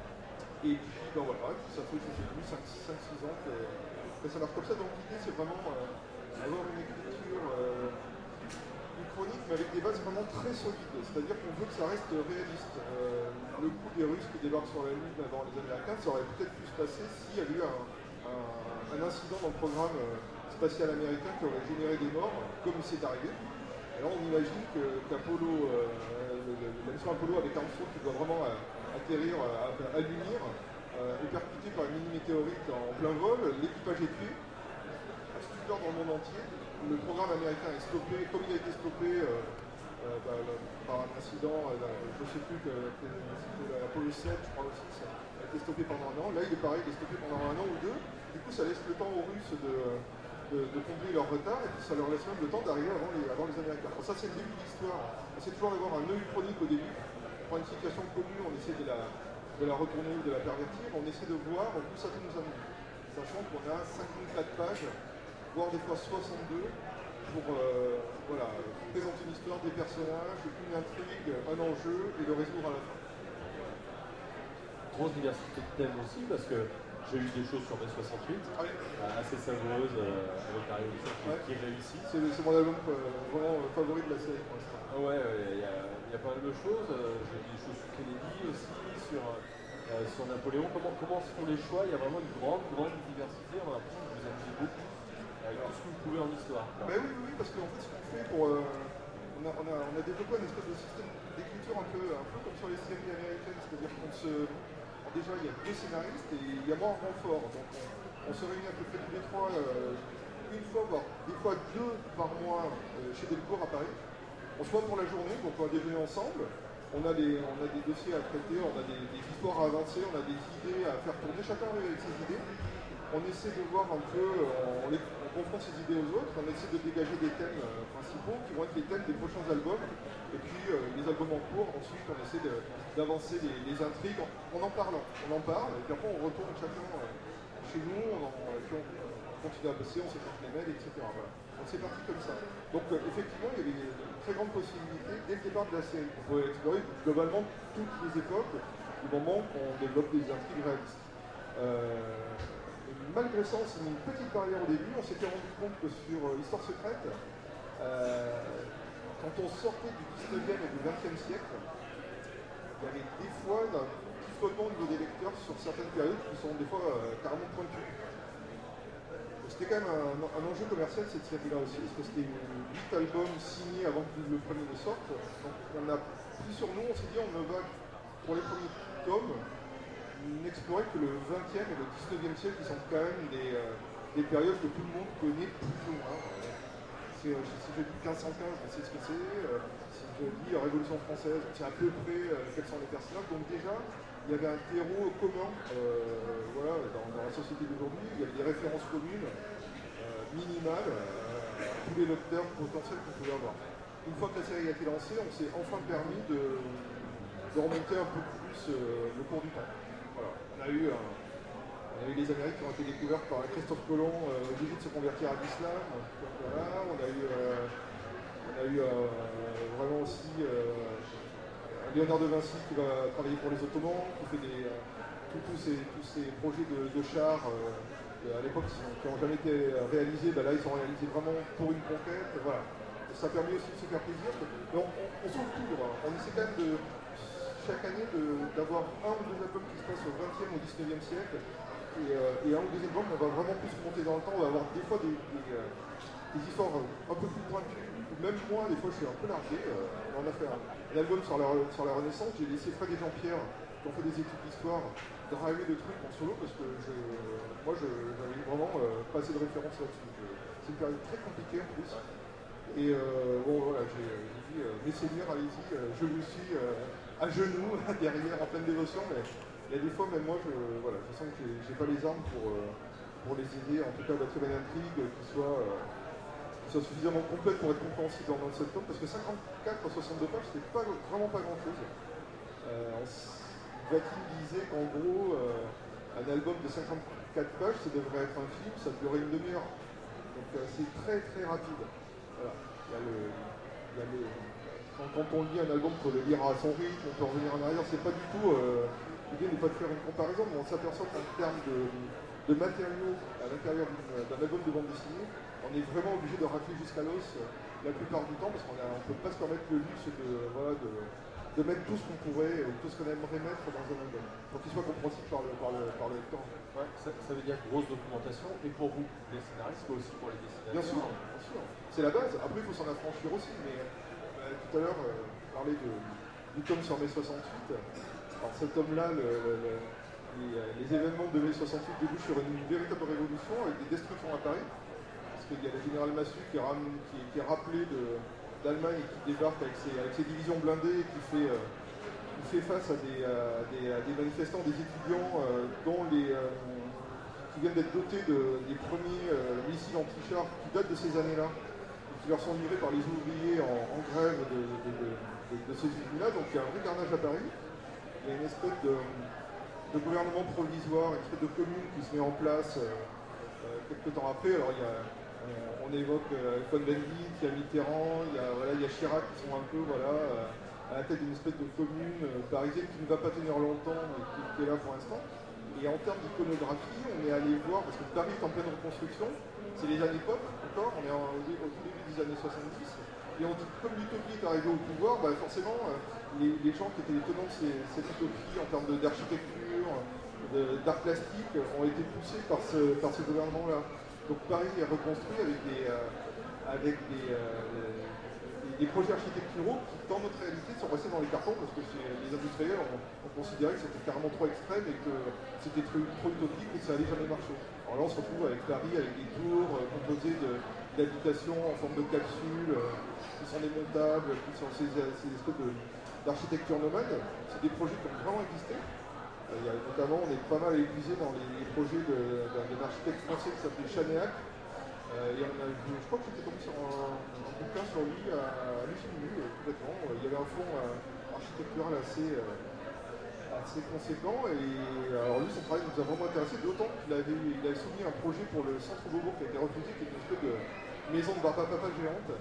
Et puis ben voilà, ça fait je sais plus cinq six ans que, que ça marche comme ça. Donc l'idée c'est vraiment euh, avoir une écriture euh, chronique, mais avec des bases vraiment très solides. C'est-à-dire qu'on veut que ça reste réaliste. Euh, le coup des Russes qui débarquent sur la Lune avant les Américains, ça aurait peut-être pu se passer s'il y avait eu un, un, un incident dans le programme spatial américain qui aurait généré des morts, comme c'est arrivé. Alors on imagine qu'Apollo, qu euh, la mission Apollo avec Armstrong qui doit vraiment euh, atterrir, euh, allunir, euh, est percuté par une mini-météorite en plein vol, l'équipage est tué, à stupeur dans le monde entier. Le programme américain est stoppé, comme il a été stoppé euh, euh, bah, le, par un incident, euh, je ne sais plus, que, que c'était l'Apollo sept, je crois aussi, ça a été stoppé pendant un an. Là, il est pareil, il est stoppé pendant un an ou deux. Du coup, ça laisse le temps aux Russes de, de, de combler leur retard, et puis ça leur laisse même le temps d'arriver avant les, avant les Américains. Alors ça, c'est le début de l'histoire. On essaie toujours d'avoir un œil chronique au début. Pour une situation connue, on essaie de la, de la retourner ou de la pervertir. On essaie de voir où ça peut nous amener. Sachant qu'on a cinquante-quatre pages, voire des fois soixante-deux, pour euh, voilà, présenter une histoire, des personnages, une intrigue, un enjeu, et le résoudre à la fin. Grosse diversité de thèmes aussi, parce que j'ai eu des choses sur mai soixante-huit, ah oui. euh, assez savoureuses, euh, avec la révolution qui, ouais. qui réussit. C'est mon album euh, vraiment euh, favori de la série pour l'instant. Ah ouais, il y, y, y a pas mal de choses. Euh, j'ai eu des choses sur Kennedy aussi, sur, euh, sur Napoléon. Comment, comment se font les choix? Il y a vraiment une grande, grande diversité. On a l'impression que vous amusez beaucoup. Tout ce que vous pouvez en histoire. Bah oui, oui, oui, parce qu'en fait, ce qu'on fait pour. Euh, on, a, on, a, on a développé un espèce de système d'écriture un peu, un peu comme sur les séries américaines, c'est-à-dire qu'on se. Alors déjà, il y a deux scénaristes et il y a moi en renfort. Donc on, on se réunit à peu près tous les trois, euh, une fois, voire des fois deux par mois euh, chez Delcourt à Paris. On se voit pour la journée, donc on va déjeuner ensemble. On a, des, on a des dossiers à traiter, on a des, des histoires à avancer, on a des idées à faire tourner. Chacun arrive avec ses idées. On essaie de voir un peu, on, les, on confronte ces idées aux autres, on essaie de dégager des thèmes euh, principaux qui vont être les thèmes des prochains albums, et puis euh, les albums en cours, ensuite on essaie d'avancer les, les intrigues en, en en parlant, on en parle, et puis après on retourne chacun euh, chez nous, on, en, puis on, continue à bosser, on s'échange les mails, et cetera. Voilà. Donc c'est parti comme ça. Donc euh, effectivement, il y avait une très grande possibilité dès le départ de la série. On pouvait explorer globalement toutes les époques du moment qu'on développe des intrigues réalistes. Euh, malgré ça, on s'est mis une petite barrière au début. On s'était rendu compte que sur euh, Histoire secrète, euh, quand on sortait du dix-neuvième et du vingtième siècle, il y avait des fois un petit flottement au niveau des lecteurs sur certaines périodes qui sont des fois euh, carrément pointues. C'était quand même un, un enjeu commercial cette série-là aussi, parce que c'était huit albums signés avant que le premier ne sorte. Donc on a pris sur nous, on s'est dit on ne va, pour les premiers tomes, n'explorer que le vingtième et le dix-neuvième siècle, qui sont quand même des, euh, des périodes que tout le monde connaît plus ou moins. Si je dis quinze cent quinze, on sait ce que c'est. Euh, si je dis euh, Révolution française, on sait à peu près euh, quels sont les personnages. Donc déjà, il y avait un terreau commun euh, voilà, dans, dans la société d'aujourd'hui. Il y avait des références communes, euh, minimales, euh, à tous les lecteurs potentiels qu'on pouvait avoir. Une fois que la série a été lancée, on s'est enfin permis de, de remonter un peu plus euh, le cours du temps. Voilà. On a eu, euh, on a eu les Amériques qui ont été découvertes par Christophe Colomb, euh, obligé de se convertir à l'islam. Voilà. On a eu, euh, on a eu euh, vraiment aussi euh, Léonard de Vinci qui va travailler pour les Ottomans, qui fait des, euh, tous, tous, ces, tous ces projets de, de chars euh, à l'époque qui n'ont jamais été réalisés. Ben là, ils sont réalisés vraiment pour une conquête. Voilà. Ça a permis aussi de se faire plaisir. Mais on, on, on s'en fout. On essaie quand même de, chaque année d'avoir un ou deux albums qui se passent au vingtième ou dix-neuvième siècle. Et, euh, et un ou deux albums, on va vraiment plus monter dans le temps. On va avoir des fois des, des, euh, des histoires un peu plus pointues. Même moi, des fois, je suis un peu largué. Euh, on a fait un, un album sur la, sur la Renaissance. J'ai laissé Fred et Jean-Pierre, qui ont fait des études d'histoire, driver le truc en solo parce que je, moi, j'avais vraiment euh, pas assez de références là-dessus. C'est une période très compliquée en plus. Et euh, bon, voilà, j'ai dit, euh, mes seigneurs, allez-y, euh, je vous suis euh, à genoux, derrière, en pleine dévotion, mais il y a des fois, même moi, je, voilà, je sens que j'ai pas les armes pour, euh, pour les aider, en tout cas, à bâtir une intrigue qui soit, euh, qui soit suffisamment complète pour être compréhensible dans vingt-sept tomes, parce que cinquante-quatre à soixante-deux pages, c'était pas, vraiment pas grand-chose. Euh, Vatine disait qu'en gros, euh, un album de cinquante-quatre pages, ça devrait être un film, ça durait une demi-heure. Donc euh, c'est très très rapide. Voilà. Il y a le, il y a le, quand, quand on lit un album, on peut le lire à son rythme, on peut revenir en arrière. C'est pas du tout. Euh, L'idée n'est pas de faire une comparaison, mais on s'aperçoit qu'en termes de, de matériaux à l'intérieur d'un album de bande dessinée, on est vraiment obligé de racler jusqu'à l'os euh, la plupart du temps, parce qu'on ne peut pas se permettre le luxe de, voilà, de, de mettre tout ce qu'on pourrait, ou tout ce qu'on aimerait mettre dans un album, pour qu'il soit compréhensible par le, par le, par le lecteur. Ouais, ça, ça veut dire grosse documentation, et pour vous, les scénaristes, mais aussi pour les dessinateurs. Bien sûr, bien sûr. C'est la base. Après, il faut s'en affranchir aussi. Mais euh, tout à l'heure, euh, parler de, du tome sur mai soixante-huit. Alors, ce tome-là, le, le, le, les, les événements de mai soixante-huit débouchent sur une véritable révolution avec des destructions à Paris. Parce qu'il y a le général Massu qui est, ram, qui, qui est rappelé d'Allemagne et qui débarque avec ses, avec ses divisions blindées et qui fait, euh, qui fait face à des, à des, à des manifestants, des étudiants euh, dont les. Euh, qui viennent d'être dotés de, des premiers euh, missiles anti-chars qui datent de ces années-là, qui leur sont livrés par les ouvriers en, en grève de, de, de, de, de ces usines-là. Donc il y a un vrai carnage à Paris. Il y a une espèce de, de gouvernement provisoire, une espèce de commune qui se met en place euh, euh, quelques temps après. Alors il y a, on, on évoque euh, Cohn-Bendit, il y a Mitterrand, il y a, voilà, il y a Chirac qui sont un peu voilà, euh, à la tête d'une espèce de commune euh, parisienne qui ne va pas tenir longtemps et qui, qui est là pour l'instant. Et en termes d'iconographie, on est allé voir, parce que Paris est en pleine reconstruction, c'est les années pop encore, on est en, au tout début des années soixante-dix, et on dit que comme l'utopie est arrivée au pouvoir, bah forcément, les, les gens qui étaient les tenants de ces, cette utopie en termes d'architecture, d'art plastique, ont été poussés par ce, par ce gouvernement-là. Donc Paris est reconstruit avec des, euh, avec des, euh, des projets architecturaux qui, dans notre réalité, sont restés dans les cartons parce que les industriels ont, ont considéré que c'était carrément trop extrême et que c'était trop, trop utopique et que ça allait jamais marcher. Alors là, on se retrouve avec Paris, avec des tours euh, composées d'habitations en forme de capsules, euh, qui sont démontables, qui sont ces, ces espèces d'architecture nomade. C'est des projets qui ont vraiment existé. Euh, il y a, notamment, on est pas mal épuisé dans les, les projets d'un architecte français qui s'appelait Chanéac. Euh, et on a, je crois que j'étais tombé sur un, un bouquin sur lui à, à Lucie Mu, euh, complètement. Il y avait un fond euh, architectural assez, euh, assez conséquent. Et alors lui, son travail nous a vraiment intéressé, d'autant qu'il avait, il avait soumis un projet pour le centre Beaubourg qui a été refusé, qui est une espèce de maison de Barbapapa géante.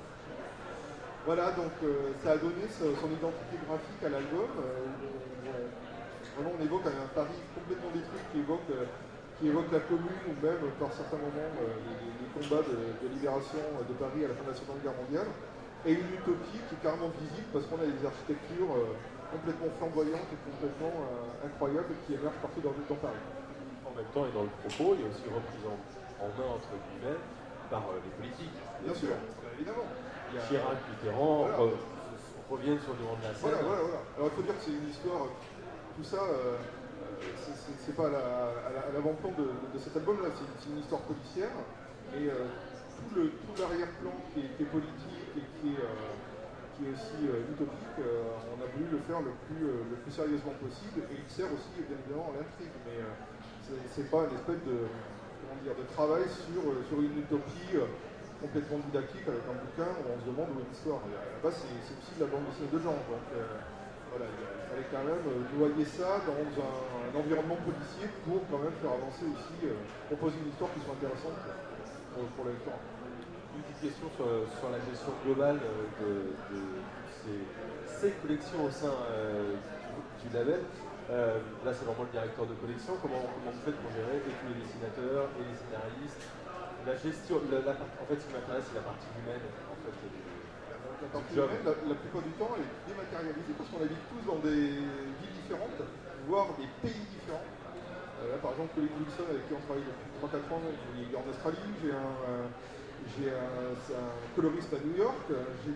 Voilà, donc euh, ça a donné son identité graphique à l'album. Euh, vraiment, on évoque un Paris complètement détruit qui évoque, euh, qui évoque la commune ou même par certains moments euh, les, les combats de, de libération de Paris à la fin de la Seconde Guerre mondiale. Et une utopie qui est carrément visible parce qu'on a des architectures euh, complètement flamboyantes et complètement euh, incroyables qui émergent partout dans, dans Paris. En même temps, et dans le propos, il y a aussi reprise en, en main, entre guillemets, par euh, les politiques. Bien sûr, évidemment. Il y a Chirac, Mitterrand, voilà. re, reviennent sur le devant de la scène. Voilà, voilà, voilà. Alors il faut dire que c'est une histoire, tout ça, euh, c'est pas à l'avant-plan de, de, de cet album-là, c'est une histoire policière, et euh, tout l'arrière-plan qui, qui est politique et qui est, euh, qui est aussi euh, utopique, euh, on a voulu le faire le plus, euh, le plus sérieusement possible, et il sert aussi bien évidemment à l'intrigue, mais euh, c'est pas une espèce de, comment dire, de travail sur, sur une utopie euh, complètement didactique avec un bouquin où on se demande où est l'histoire. Là-bas, c'est aussi de la bande dessinée de genre. Donc euh, voilà, il fallait quand même noyer ça dans un, un environnement policier pour quand même faire avancer aussi, euh, proposer une histoire qui soit intéressante pour, pour le lecteur. Une petite question sur, sur la gestion globale de, de ces, ces collections au sein euh, du, du label. Euh, là, c'est vraiment le directeur de collection. Comment, comment vous faites pour gérer et tous les dessinateurs et les scénaristes? La gestion, la, la, en fait, ce qui m'intéresse, c'est la partie humaine. En fait, du, la partie humaine, la, la plupart du temps, elle est dématérialisée parce qu'on habite tous dans des villes différentes, voire des pays différents. Euh, là, par exemple, Colin Wilson, avec qui on travaille depuis trois quatre ans, il est en Australie. J'ai un, un, un, un coloriste à New York. J'ai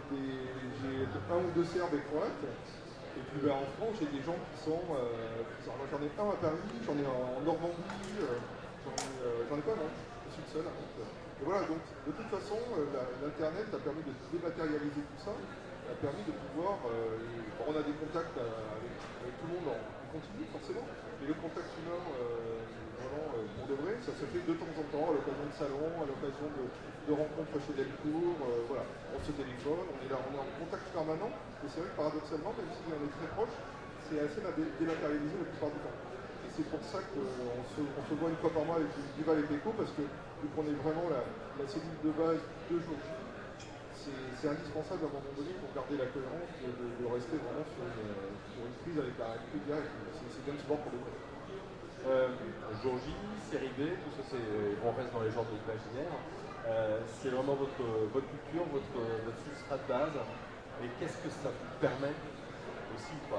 un ou deux Serbes et Croates. Et puis ben, en France, j'ai des gens qui sont. Euh, j'en ai un à Paris, j'en ai en Normandie, euh, j'en ai, euh, ai pas, non. Seul, et voilà, donc de toute façon, l'Internet a permis de dématérialiser tout ça, a permis de pouvoir. Euh, bon, on a des contacts avec, avec tout le monde en, en continu, forcément, mais le contact humain, euh, vraiment, euh, pour de vrai, ça se fait de temps en temps, à l'occasion de salons, à l'occasion de, de rencontres chez Delcourt, euh, voilà, on se téléphone, on est là, on est en contact permanent, et c'est vrai que paradoxalement, même si on est très proche, c'est assez dématérialisé la plupart du temps. C'est pour ça qu'on se, on se voit une fois par mois avec Duval et Pecco, parce que vu qu'on est vraiment la, la cellule de base de jour J, c'est indispensable à un moment donné pour garder la cohérence de, de, de rester vraiment sur une, sur une prise avec la réalité directe. C'est bien de se voir pour le coup. Euh, jour J, série B, tout ça, on reste dans les genres de l'imaginaire. Euh, c'est vraiment votre, votre culture, votre, votre substrat de base. Et qu'est-ce que ça vous permet aussi ou pas?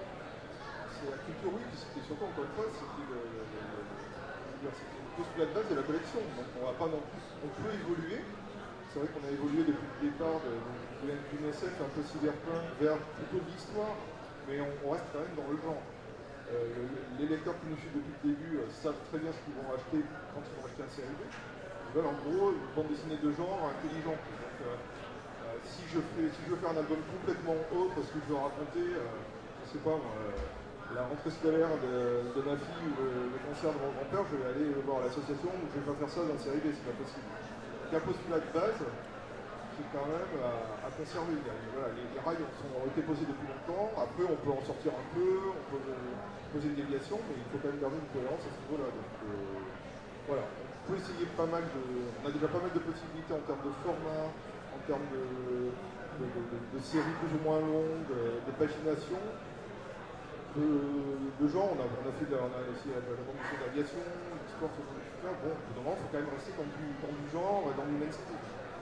C'est la culture, oui, puis c'était surtout, encore une fois, c'était le, le, le, le postulat de base de la collection. Donc on va pas non plus, on peut évoluer. C'est vrai qu'on a évolué depuis le départ de, de, d'une S F un peu cyberpunk vers plutôt de l'histoire, mais on, on reste quand même dans le genre. Euh, les lecteurs qui nous suivent depuis le début euh, savent très bien ce qu'ils vont acheter quand ils vont acheter un série B. Ils veulent en gros une bande dessinée de genre intelligente. Donc, euh, euh, si, je fais, si je veux faire un album complètement autre, ce que je veux raconter, euh, je sais pas moi, euh, la rentrée scolaire de, de ma fille ou le, le concert de mon grand-père, je vais aller voir l'association, je ne vais pas faire ça dans la série B, c'est pas possible. Donc un postulat de base qui est quand même à, à conserver. Voilà, les, les rails sont, ont été posés depuis longtemps, après on peut en sortir un peu, on peut poser une déviation, mais il faut quand même garder une cohérence à ce niveau-là. Donc euh, voilà, on peut essayer pas mal de. On a déjà pas mal de possibilités en termes de format, en termes de, de, de, de, de séries plus ou moins longues, de pagination. De, de genre, on a, on a fait de la, on a aussi la, la bande dessinée d'aviation, du sport, ce genre de choses-là. Bon, au bout d'un moment, il faut quand même rester dans du, dans du genre, dans du mainstream.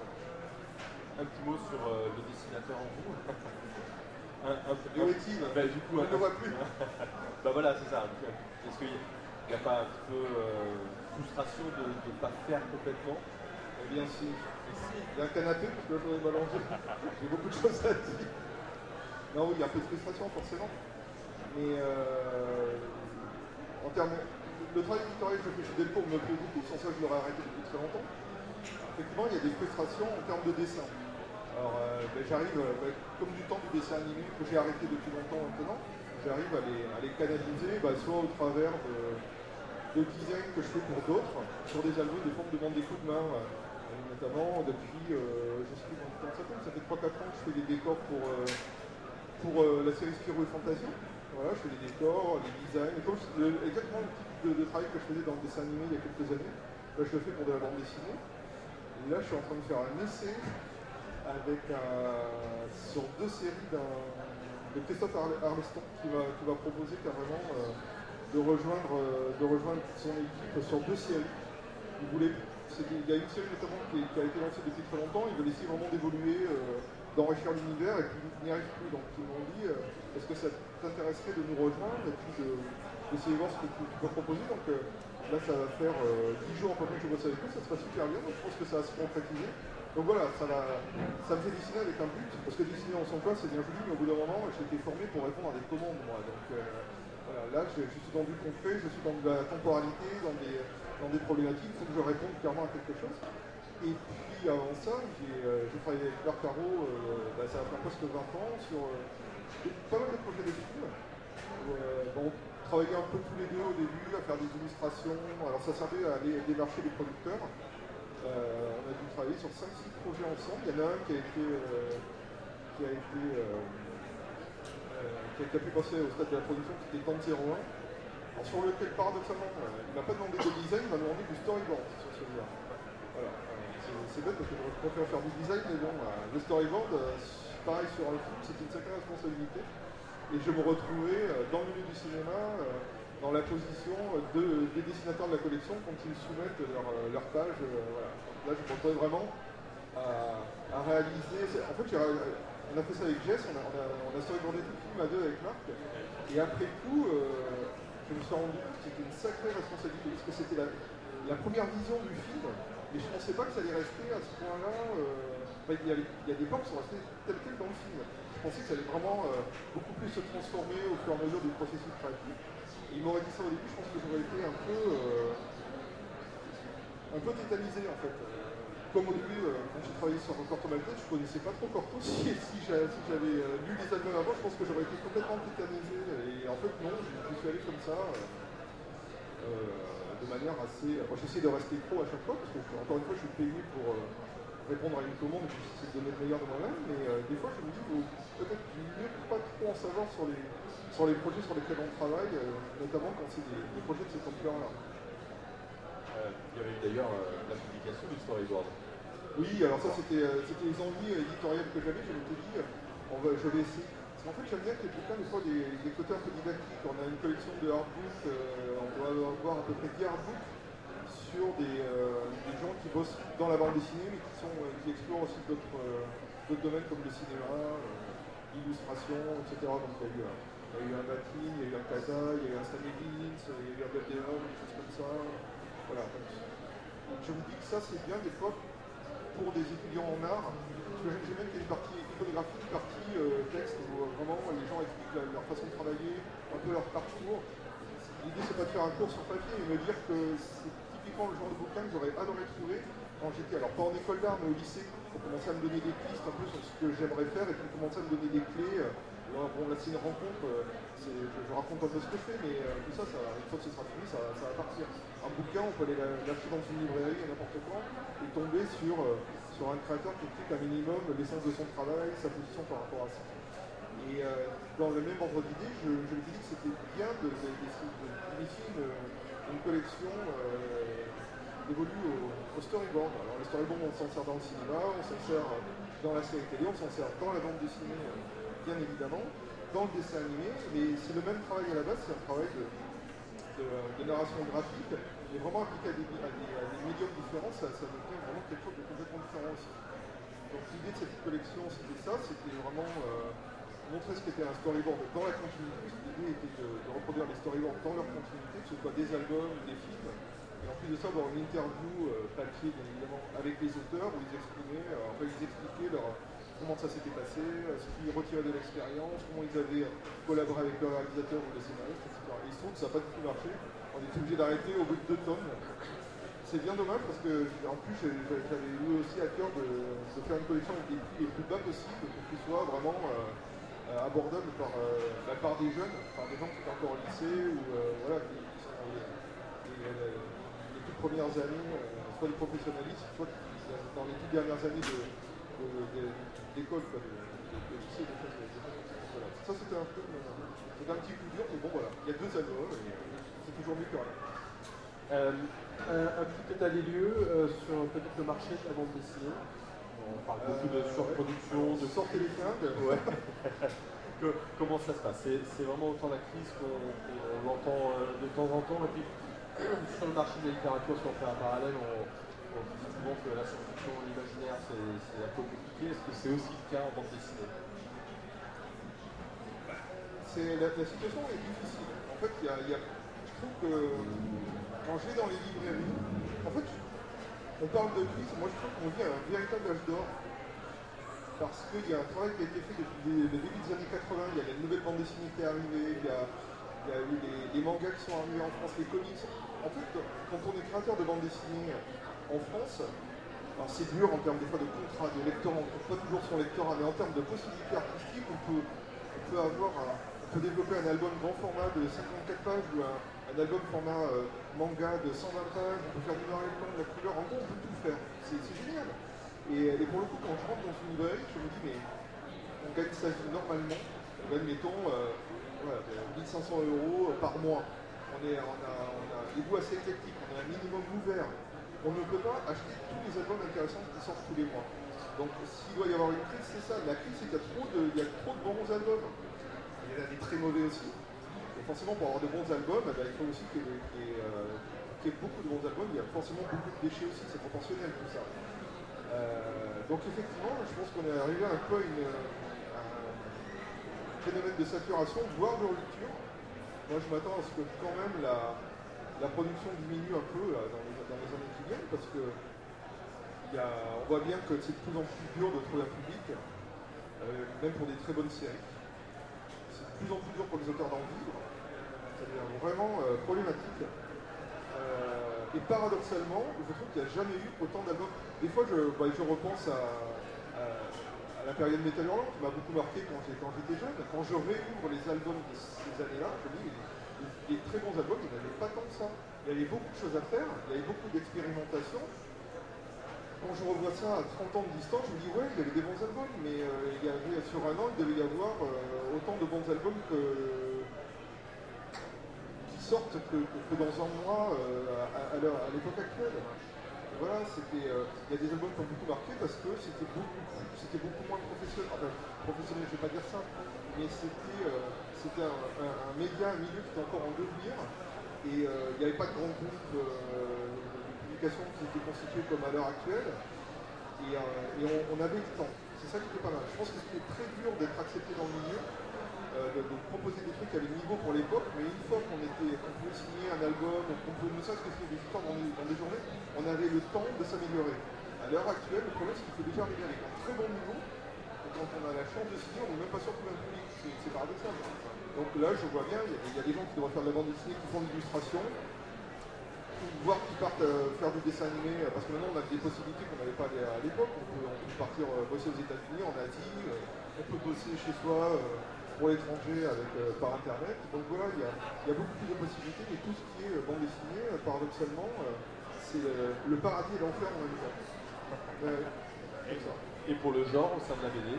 Un petit mot sur euh, le dessinateur en vous. un, un, Où est-il? Bah, du coup, on ne le voit plus. Bah voilà, c'est ça. Est-ce qu'il n'y a pas un petit peu euh, frustration de ne pas faire complètement? Eh bien, si. si. Il y a un canapé, parce que là, je vais m'allonger. J'ai beaucoup de choses à dire. Non, oui, il y a un peu de frustration, forcément. Mais euh, en termes, le travail éditorial que je fais chez Delcourt me plaît beaucoup, sans ça je l'aurais arrêté depuis très longtemps. Effectivement, il y a des frustrations en termes de dessin. Alors euh, ben, j'arrive, ben, comme du temps du dessin animé que j'ai arrêté depuis longtemps maintenant, j'arrive à les, à les canaliser ben, soit au travers de, de design que je fais pour d'autres, sur des albums, des formes de bande des coups de main, euh, notamment depuis, euh, je sais plus comment ça s'appelle, ça fait trois quatre ans que je fais des décors pour... Euh, pour euh, la série Spirou et Fantasia. Voilà, je fais les décors, les designs, et comme je, le, exactement le type de, de travail que je faisais dans le dessin animé il y a quelques années. Là, je le fais pour de la bande dessinée. Et là, je suis en train de faire un essai avec un, sur deux séries de Christophe Arleston qui va, qui va proposer carrément euh, de, rejoindre, euh, de rejoindre son équipe sur deux séries. Il, voulait, il y a une série notamment qui, qui a été lancée depuis très longtemps, il veut essayer vraiment d'évoluer, euh, d'enrichir l'univers, et puis il n'y arrive plus. Donc ils m'ont dit, euh, est-ce que ça t'intéresserait de nous rejoindre et puis d'essayer de, voir ce que tu, tu peux proposer. Donc euh, là, ça va faire euh, dix jours à peu près que je bosse avec eux, ça se passe super bien, donc je pense que ça va se concrétiser. Donc voilà, ça, va, ça me fait dessiner avec un but, parce que dessiner en son quoi, c'est bien joli, mais au bout d'un moment, j'ai été formé pour répondre à des commandes, moi. Donc euh, voilà, là, je, je suis dans du concret, je suis dans de la temporalité, dans des, dans des problématiques, il faut que je réponde clairement à quelque chose. Et puis avant ça, j'ai euh, travaillé avec Claire Caro, euh, bah, ça va faire presque vingt ans, sur euh, pas mal de projets de films. Euh, bon, travailler un peu tous les deux au début, à faire des illustrations, alors ça servait à aller démarcher les producteurs. Euh, on a dû travailler sur cinq six projets ensemble. Il y en a un qui a été, euh, qui a été, euh, euh, qui a pu passer au stade de la production, qui était Tente zéro un, alors, sur lequel paradoxalement, euh, il ne m'a pas demandé de design, il m'a demandé du storyboard sur celui-là. Voilà, euh, c'est bête parce que je préfère faire du design, mais bon, euh, le storyboard, euh, pareil sur un film, c'était une sacrée responsabilité. Et je me retrouvais euh, dans le milieu du cinéma, euh, dans la position de, des dessinateurs de la collection quand ils soumettent leur, leur page. Euh, voilà. Là, je me retrouvais vraiment à, à réaliser. En fait, on a fait ça avec Jess, on a, on a, on a storyboardé tout le film à deux avec Marc. Et après coup, euh, je me suis rendu compte que c'était une sacrée responsabilité parce que c'était la, la première vision du film. Et je ne pensais pas que ça allait rester à ce point-là. Euh, enfin, il, y a, il y a des plans qui sont restés tels quels dans le film. Je pensais que ça allait vraiment euh, beaucoup plus se transformer au fur et à mesure du processus créatif. Il m'aurait dit ça au début, je pense que j'aurais été un peu, euh, un peu tétanisé en fait. Comme au début, euh, quand j'ai travaillé sur Corto Maltese, je ne connaissais pas trop Corto. Si, si j'avais si euh, lu les albums avant, je pense que j'aurais été complètement tétanisé. Et en fait, non, je suis allé comme ça, euh, de manière assez. Moi, j'essaie de rester pro à chaque fois, parce que encore une fois, je suis payé pour euh, répondre à une commande, j'essaie de donner le meilleur de moi-même. Mais euh, des fois, je me dis, peut-être mieux pas trop en savoir sur les. sur les projets sur lesquels on travaille, euh, notamment quand c'est des, des projets de cette ampleur-là. Euh, il y avait d'ailleurs euh, la publication du storyboard. Oui, alors ça c'était euh, les envies éditoriales que j'avais, je m'étais dit, euh, on va, je vais essayer. Parce qu'en fait j'aime bien que les bouquins, des fois, des, des côtés un peu didactiques. On a une collection de hardbooks, euh, on doit avoir à peu près dix hardbooks sur des, euh, des gens qui bossent dans la bande dessinée, mais qui, sont, euh, qui explorent aussi d'autres euh, domaines comme le cinéma, euh, l'illustration, et cetera. Donc il y a eu, euh, Il y a eu un Batin, il y a eu un Casa, il y a eu un Stanley Vince, il y a eu un Beldeum, des choses comme ça. Voilà. Donc je me dis que ça c'est bien des fois pour des étudiants en art, parce que j'aime bien qu'il y ait une partie iconographie, une partie euh, texte, où euh, vraiment les gens expliquent leur, leur façon de travailler, un peu leur parcours. L'idée c'est pas de faire un cours sur papier, mais me dire que c'est typiquement le genre de bouquin que j'aurais adoré trouver quand j'étais, alors pas en école d'art, mais au lycée, pour commencer à me donner des pistes un peu sur ce que j'aimerais faire et puis commencer à me donner des clés. Euh, Bon, là c'est une rencontre, euh, je, je raconte un peu ce que je fais, mais euh, tout ça, ça, une fois que ce sera fini, ça, ça va partir. Un bouquin, on peut aller l'acheter dans une librairie à n'importe quand et tomber sur, euh, sur un créateur qui explique un minimum l'essence de son travail, sa position par rapport à ça. Et euh, dans le même ordre d'idée, je, je me dis que c'était bien d'initier une, une collection euh, évolue au, au storyboard. Alors le storyboard, on s'en sert dans le cinéma, on s'en sert dans la série télé, on s'en sert dans la bande dessinée. Euh, bien évidemment, dans le dessin animé, mais c'est le même travail à la base, c'est un travail de, de, de narration graphique, mais vraiment appliqué à des, à des, à des médiums différents, ça, ça devient vraiment quelque chose de complètement différent aussi. Donc l'idée de cette collection, c'était ça, c'était vraiment euh, montrer ce qu'était un storyboard dans la continuité. L'idée était de, de reproduire les storyboards dans leur continuité, que ce soit des albums, des films, et en plus de ça, avoir une interview euh, papier, bien évidemment, avec les auteurs, où ils exprimaient, euh, enfin ils expliquaient leur comment ça s'était passé, ce qu'ils retiraient de l'expérience, comment ils avaient collaboré avec le réalisateur ou le scénariste, et cetera. Et il se trouve que ça n'a pas du tout marché. On est obligé d'arrêter au bout de deux tomes. C'est bien dommage parce que, en plus, j'avais eu aussi à cœur de, de faire une collection avec des prix les plus bas possibles pour qu'ils soient vraiment euh, abordables par, euh, bah, par des jeunes, par des gens qui sont encore au lycée ou euh, voilà, qui, qui sont dans les, les, les, les toutes premières années, euh, soit des professionnalistes, soit dans les toutes dernières années de, de, de d'école, de, de, de lycée, de choses comme ça. ça c'était un peu c'était un petit coup dur, mais bon voilà, il y a deux albums et c'est toujours mieux que rien. Euh, un, un petit état des lieux euh, sur peut-être le marché de la bande dessinée. On parle beaucoup de surproduction, ouais. de sortir les flingues. Ouais. que, comment ça se passe? C'est vraiment autant la crise qu'on qu l'entend euh, de temps en temps. Et puis sur le marché de la littérature, si on fait un parallèle, on, on dit souvent que la science-fiction, l'imaginaire, c'est un peu compliqué. Est-ce que c'est aussi le cas en bande dessinée? La, la situation est difficile. En fait, y a, y a, je trouve que quand je vais dans les librairies, en fait, on parle de crise, moi je trouve qu'on vit un véritable âge d'or. Parce qu'il y a un travail qui a été fait depuis le début des années quatre-vingt, il y a la nouvelle bande dessinée qui est arrivée, il y a, il y a eu les, les mangas qui sont arrivés en France, les comics. En fait, quand on est créateur de bande dessinée en France, c'est dur en termes des fois de contrat, de lecteur, on ne trouve pas toujours son lectorat, mais en termes de possibilités artistiques, on peut, on peut avoir un, on peut développer un album grand format de cinquante-quatre pages ou un, un album format euh, manga de cent vingt pages, on peut faire du noir et blanc, de la couleur, en gros on peut tout faire, c'est génial. Et, et pour le coup, quand je rentre dans une librairie, je me dis, mais on gagne sa vie normalement, on gagne, mettons, euh, voilà, mille cinq cents euros par mois. On, est, on, a, on a des goûts assez éclectiques, on a un minimum ouvert. On ne peut pas acheter tous les albums intéressants qui sortent tous les mois. Donc s'il doit y avoir une crise, c'est ça. La crise, c'est qu'il y a trop de, il y a trop de bons albums. Il y en a des très mauvais aussi. Et forcément, pour avoir de bons albums, eh ben, il faut aussi qu'il y, qu y, euh, qu y ait beaucoup de bons albums. Il y a forcément beaucoup de déchets aussi, c'est proportionnel tout ça. Euh, donc effectivement, je pense qu'on est arrivé un peu à, une, à un phénomène de saturation, voire de rupture. Moi, je m'attends à ce que quand même la, la production diminue un peu là, dans, les, dans les années qui viennent, parce que y a, on voit bien que c'est de plus en plus dur de trouver un public, euh, même pour des très bonnes séries. C'est de plus en plus dur pour les auteurs d'en vivre. C'est-à-dire vraiment euh, problématique. Euh, et paradoxalement, je trouve qu'il n'y a jamais eu autant d'albums. Des fois, je, bah, je repense à, à, à la période Métal Hurlant, qui m'a beaucoup marqué quand j'étais jeune. Quand je réouvre les albums de ces années-là, je me dis, les, les très bons albums, il n'y en avait pas tant que ça. Il y avait beaucoup de choses à faire, il y avait beaucoup d'expérimentation. Quand je revois ça à trente ans de distance, je me dis, ouais, il y avait des bons albums, mais euh, il y avait, sur un an, il devait y avoir euh, autant de bons albums que. sortent que, que, que dans un mois euh, à, à l'époque actuelle. Et voilà, c'était, euh, il y a des albums qui ont beaucoup marqué parce que c'était beaucoup, c'était beaucoup moins professionnel. Enfin, professionnel, je ne vais pas dire ça, mais c'était, euh, c'était un, un, un média, un milieu qui était encore en devenir. Et euh, il n'y avait pas de grands groupes euh, de publications qui étaient constitués comme à l'heure actuelle. Et, euh, et on, on avait le temps. C'est ça qui était pas mal. Je pense que c'était très dur d'être accepté dans le milieu. Euh, de, de proposer des trucs à le niveau pour l'époque, mais une fois qu'on était, qu'on pouvait signer un album, qu'on pouvait, ne serait-ce que signer des histoires dans des, dans des journées, on avait le temps de s'améliorer. À l'heure actuelle, le problème c'est qu'il faut déjà arriver avec un très bon niveau, et quand on a la chance de signer, on n'est même pas sûr de trouver un public, c'est paradoxal. Donc là, je vois bien, il y, y a des gens qui doivent faire de la bande dessinée, qui font de l'illustration, voire qui partent euh, faire du dessin animé, euh, parce que maintenant on a des possibilités qu'on n'avait pas à l'époque, on peut, on peut partir euh, bosser aux États-Unis, en Asie, euh, on peut bosser chez soi, euh, pour l'étranger avec euh, par internet. Donc voilà, il y, y a beaucoup plus de possibilités, mais tout ce qui est euh, bande dessinée, euh, paradoxalement, euh, c'est le, le paradis et l'enfer en même temps. Euh, et, et pour le genre au sein de la B D,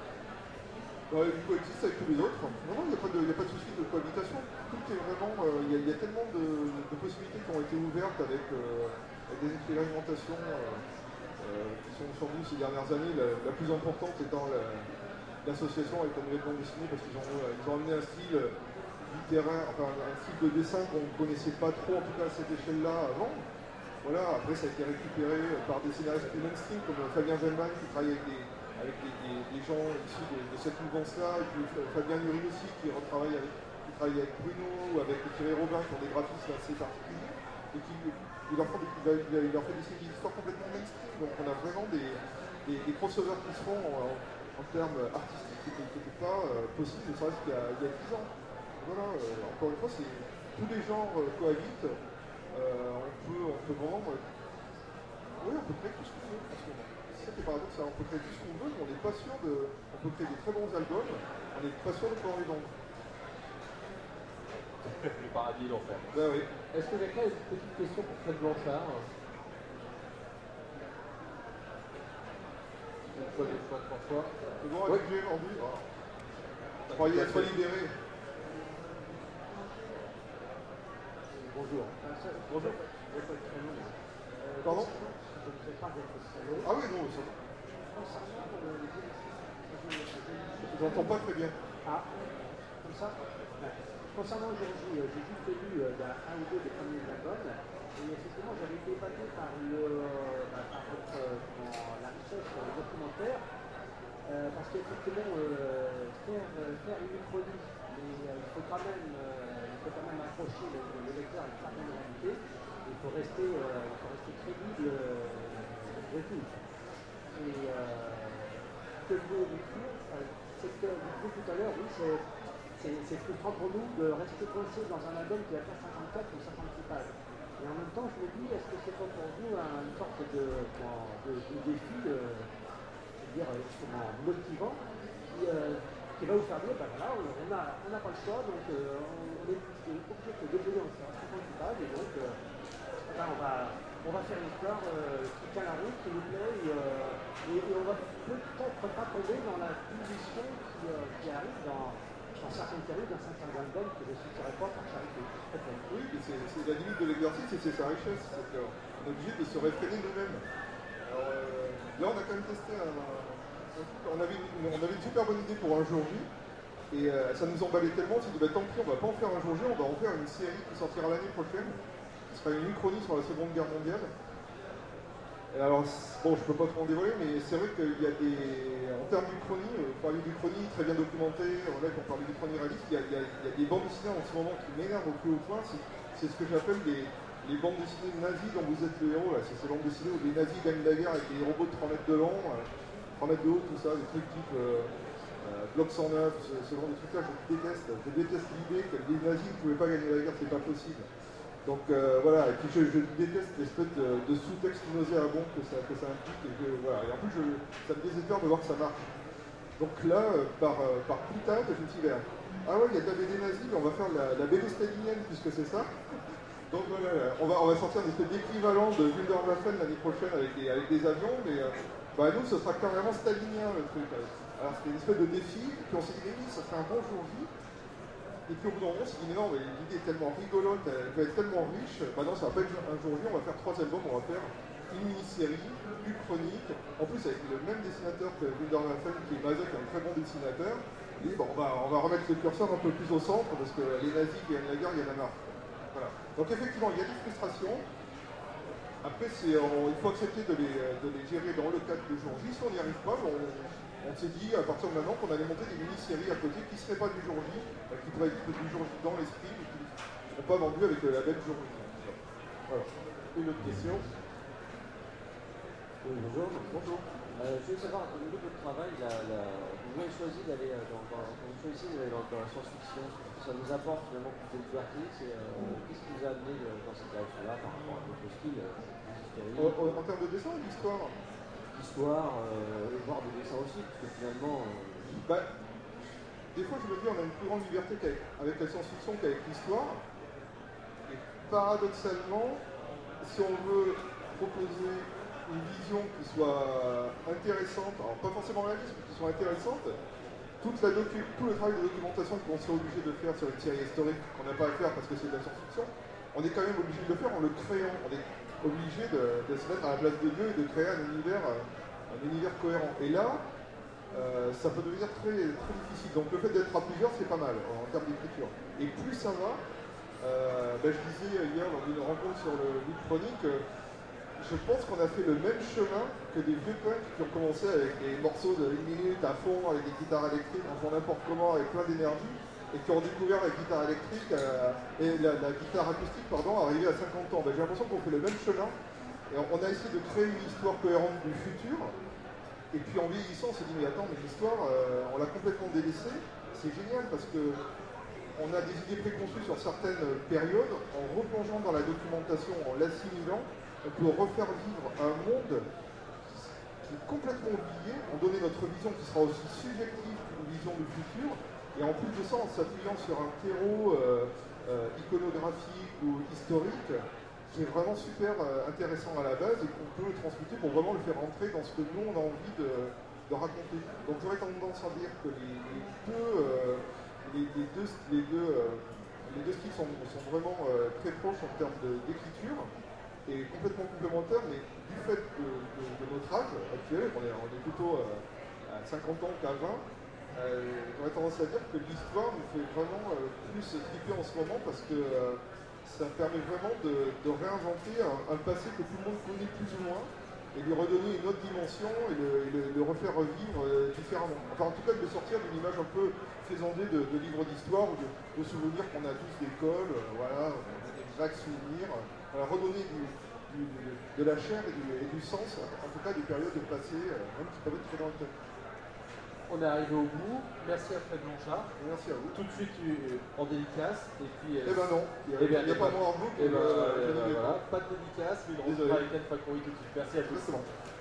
bah, il coexiste avec tous les autres. Non, non, il n'y a, a pas de souci de cohabitation. Tout est vraiment. Il euh, y, y a tellement de, de possibilités qui ont été ouvertes avec, euh, avec des expérimentations euh, euh, qui sont sur nous ces dernières années. La, la plus importante étant la l'association avec la nouvelle bande dessinée, parce qu'ils ont, euh, ils ont amené un style littéraire, enfin un style de dessin qu'on ne connaissait pas trop, en tout cas à cette échelle-là avant. Voilà, après ça a été récupéré par des scénaristes plus mainstream comme Fabien Gelman qui travaille avec des, avec des, des, des gens issus de, de cette mouvance-là, et puis Fabien Nury aussi qui retravaille avec, qui travaille avec Bruno ou avec Thierry Robin qui ont des graphismes assez particuliers, et qui il leur, fait, il leur fait des histoires complètement mainstream. Donc on a vraiment des, des, des crossovers qui se font en, en termes artistiques qui n'étaient pas euh, possibles, ne serait-ce qu'il y, y a dix ans. Voilà, euh, encore une fois, c'est tous les genres euh, cohabitent. Euh, on, peut, on peut vendre. Oui, on peut créer tout ce qu'on veut en ce moment. C'est ça qui est paradoxal. On peut créer tout ce qu'on veut, mais on n'est pas sûr de. On peut créer des très bons albums, on n'est pas sûr de pouvoir les vendre. Le paradis et l'enfer. Ben oui. Est-ce que quelqu'un a une petite question pour Fred Blanchard? Une fois, deux fois, trois fois. C'est bon, avec j'ai vendu. Ah. Croyez être libéré. Bonjour. Bonjour. Pardon? Je ne sais pas d'être salaud. Ah oui, non, ça va. Concernant le Je vous entends pas très bien. Ah, comme ça ouais. Concernant aujourd'hui, j'ai juste lu euh, un ou deux des premiers albums, et effectivement j'avais été épaté par, le, bah, par votre, euh, comment, la richesse sur le documentaire, euh, parce qu'effectivement euh, faire, euh, faire une uchronie, mais euh, il faut quand même, euh, il faut quand même approcher le, le lecteur à une certaine réalité, il faut rester, euh, il faut rester crédible euh, et tout. Et euh, que je veux vous dire, euh, c'est que vous disiez tout à l'heure, oui, c'est frustrant pour nous de rester coincé dans un album qui va faire cinquante-quatre ou cinquante-six pages. Et en même temps, je me dis, est-ce que c'est pas pour vous une sorte de, de, de défi, euh, je veux dire, comment, motivant, qui, euh, qui va vous faire dire, ben voilà, on n'a on a pas le choix, donc euh, on est obligé de déposer en cinquante-six pages, et donc euh, ben, on, va, on va faire une histoire euh, qui tient la route, qui nous plaît, et, euh, et, et on va peut-être pas tomber dans la position qui, euh, qui arrive dans, dans certaines séries, dans certains albums que je ne citerai pas par charité. Oui, c'est la limite de l'exercice et c'est sa richesse. C'est qu'on est obligé de se réfréner nous-mêmes. Alors euh, là, on a quand même testé un, un truc. On avait, une, on avait une super bonne idée pour un jour J. Et euh, ça nous emballait tellement, on s'est dit, bah, tant pis, on va pas en faire un jour J, on va en faire une série qui sortira l'année prochaine, qui sera une uchronie sur la Seconde Guerre mondiale. Et alors, bon, je peux pas trop en dévoiler, mais c'est vrai qu'il y a des... En termes d'uchronie, euh, parler d'uchronie très bien documentée, voilà, quand on parlait d'uchronie réaliste, il y, a, il, y a, il y a des bandes dessinées en ce moment qui m'énervent au plus haut point, c'est ce que j'appelle les, les bandes dessinées nazis dont vous êtes le héros, là. C'est ces bandes dessinées où les nazis gagnent la guerre avec des robots de trois mètres de long, euh, trois mètres de haut, tout ça, des trucs type... Euh, Euh, Bloc cent neuf, ce, ce genre de trucs-là, je déteste. Je déteste l'idée que les nazis ne pouvaient pas gagner la guerre, c'est pas possible. Donc euh, voilà, et puis je, je déteste l'espèce de, de sous-texte nauséabond que ça, que ça implique. Et, que, voilà. Et en plus, je, ça me désespère de voir que ça marche. Donc là, euh, par, euh, par boutade, je me suis dit, ah ouais, il y a de la B D nazie, mais on va faire la, la B D stalinienne puisque c'est ça. Donc voilà, on va, on va sortir un espèce d'équivalent de Wunderwaffen l'année prochaine avec des, avec des avions, mais euh, bah, nous, ce sera carrément stalinien le truc. Alors c'était une espèce de défi, et puis on s'est dit, mais oui, ça serait un bon jour J. Et puis au bout d'un moment, on s'est dit, mais non, mais l'idée est tellement rigolote, elle va être tellement riche, bah non, ça va pas être un jour J, on va faire trois albums, on va faire une mini-série, une chronique, en plus avec le même dessinateur que Wunderwaffen, qui est Mazet, qui est un très bon dessinateur. Et bon, bah, on va remettre le curseur un peu plus au centre, parce que les nazis qui gagnent la guerre, il y en a marre. Voilà. Donc effectivement, il y a des frustrations. Après, on, il faut accepter de les, de les gérer dans le cadre du jour J. Si on n'y arrive pas, on, on s'est dit à partir de maintenant qu'on allait monter des mini-séries à côté qui ne seraient pas du jour J, qui pourraient être du jour J dans l'esprit, mais qui ne seront pas vendus avec le label jour J. Voilà. Une autre question? Oui, bonjour. Bonjour. Euh, je veux savoir, au niveau de votre travail, la, la, vous avez choisi d'aller dans, dans, vous choisissez d'aller dans, dans la science-fiction. Ça nous apporte finalement plus de liberté. Euh, Qu'est-ce qui vous a amené dans cette direction-là par rapport à votre style euh, en, en, en termes de dessin ou d'histoire? L'histoire, euh, et voir des dessins aussi, parce que finalement... Euh... Bah, des fois, je me dis, on a une plus grande liberté qu'avec avec la science-fiction qu'avec l'histoire. Et paradoxalement, si on veut proposer une vision qui soit intéressante, alors pas forcément réaliste, mais qui soit intéressante, toute la docu tout le travail de documentation qu'on serait obligé de faire sur une série historique qu'on n'a pas à faire parce que c'est de la science-fiction, on est quand même obligé de le faire en le créant. On est obligé de, de se mettre à la place de Dieu et de créer un univers, un univers cohérent. Et là, euh, ça peut devenir très, très difficile. Donc le fait d'être à plusieurs, c'est pas mal en, en termes d'écriture. Et plus ça va, euh, ben, je disais hier lors d'une rencontre sur le Lutte Chronique, je pense qu'on a fait le même chemin que des vieux punks qui ont commencé avec des morceaux de une minute à fond, avec des guitares électriques, en faisant n'importe comment, avec plein d'énergie, et qui ont découvert la guitare électrique euh, et la, la guitare acoustique, pardon, arrivé à cinquante ans. Ben, j'ai l'impression qu'on fait le même chemin, et on, on a essayé de créer une histoire cohérente du futur, et puis en vieillissant, on s'est dit, mais attends, mais l'histoire, euh, on l'a complètement délaissée. C'est génial parce que on a des idées préconçues sur certaines périodes, en replongeant dans la documentation, en l'assimilant, on peut refaire vivre un monde qui est complètement oublié, en donner notre vision qui sera aussi subjective qu'une vision du futur, et en plus de ça, en s'appuyant sur un terreau euh, euh, iconographique ou historique, qui est vraiment super euh, intéressant à la base et qu'on peut le transmuter pour vraiment le faire entrer dans ce que nous on a envie de, de raconter. Donc j'aurais tendance à dire que les, les deux... Euh, les, les deux, les deux, euh, les deux styles sont, sont vraiment euh, très proches en termes d'écriture et complètement complémentaires, mais du fait de, de, de notre âge actuel, on est, on est plutôt euh, à cinquante ans qu'à vingt, euh, j'aurais tendance à dire que l'histoire nous fait vraiment euh, plus triper en ce moment parce que euh, ça permet vraiment de, de réinventer un, un passé que tout le monde connaît plus ou moins et lui redonner une autre dimension et le, et le, le refaire revivre euh, différemment. Enfin, en tout cas, de sortir d'une image un peu faisandée de, de livres d'histoire ou de, de souvenirs qu'on a tous d'école, euh, voilà, des vagues souvenirs, euh, voilà, redonner du, du, du, de la chair et du, et du sens, en tout cas des périodes passées, euh, même qui peuvent être très dans le temps. On est arrivé au bout. Merci à Fred Blanchard. Merci à vous. Tout de suite tu, en dédicace. Et puis. Eh ben non, il n'y a, eh a pas moi en book. Et ben, euh, euh, voilà, pas de dédicace, mais on retrouvera avec Anne Factory tout de suite. Merci à tous. Exactement.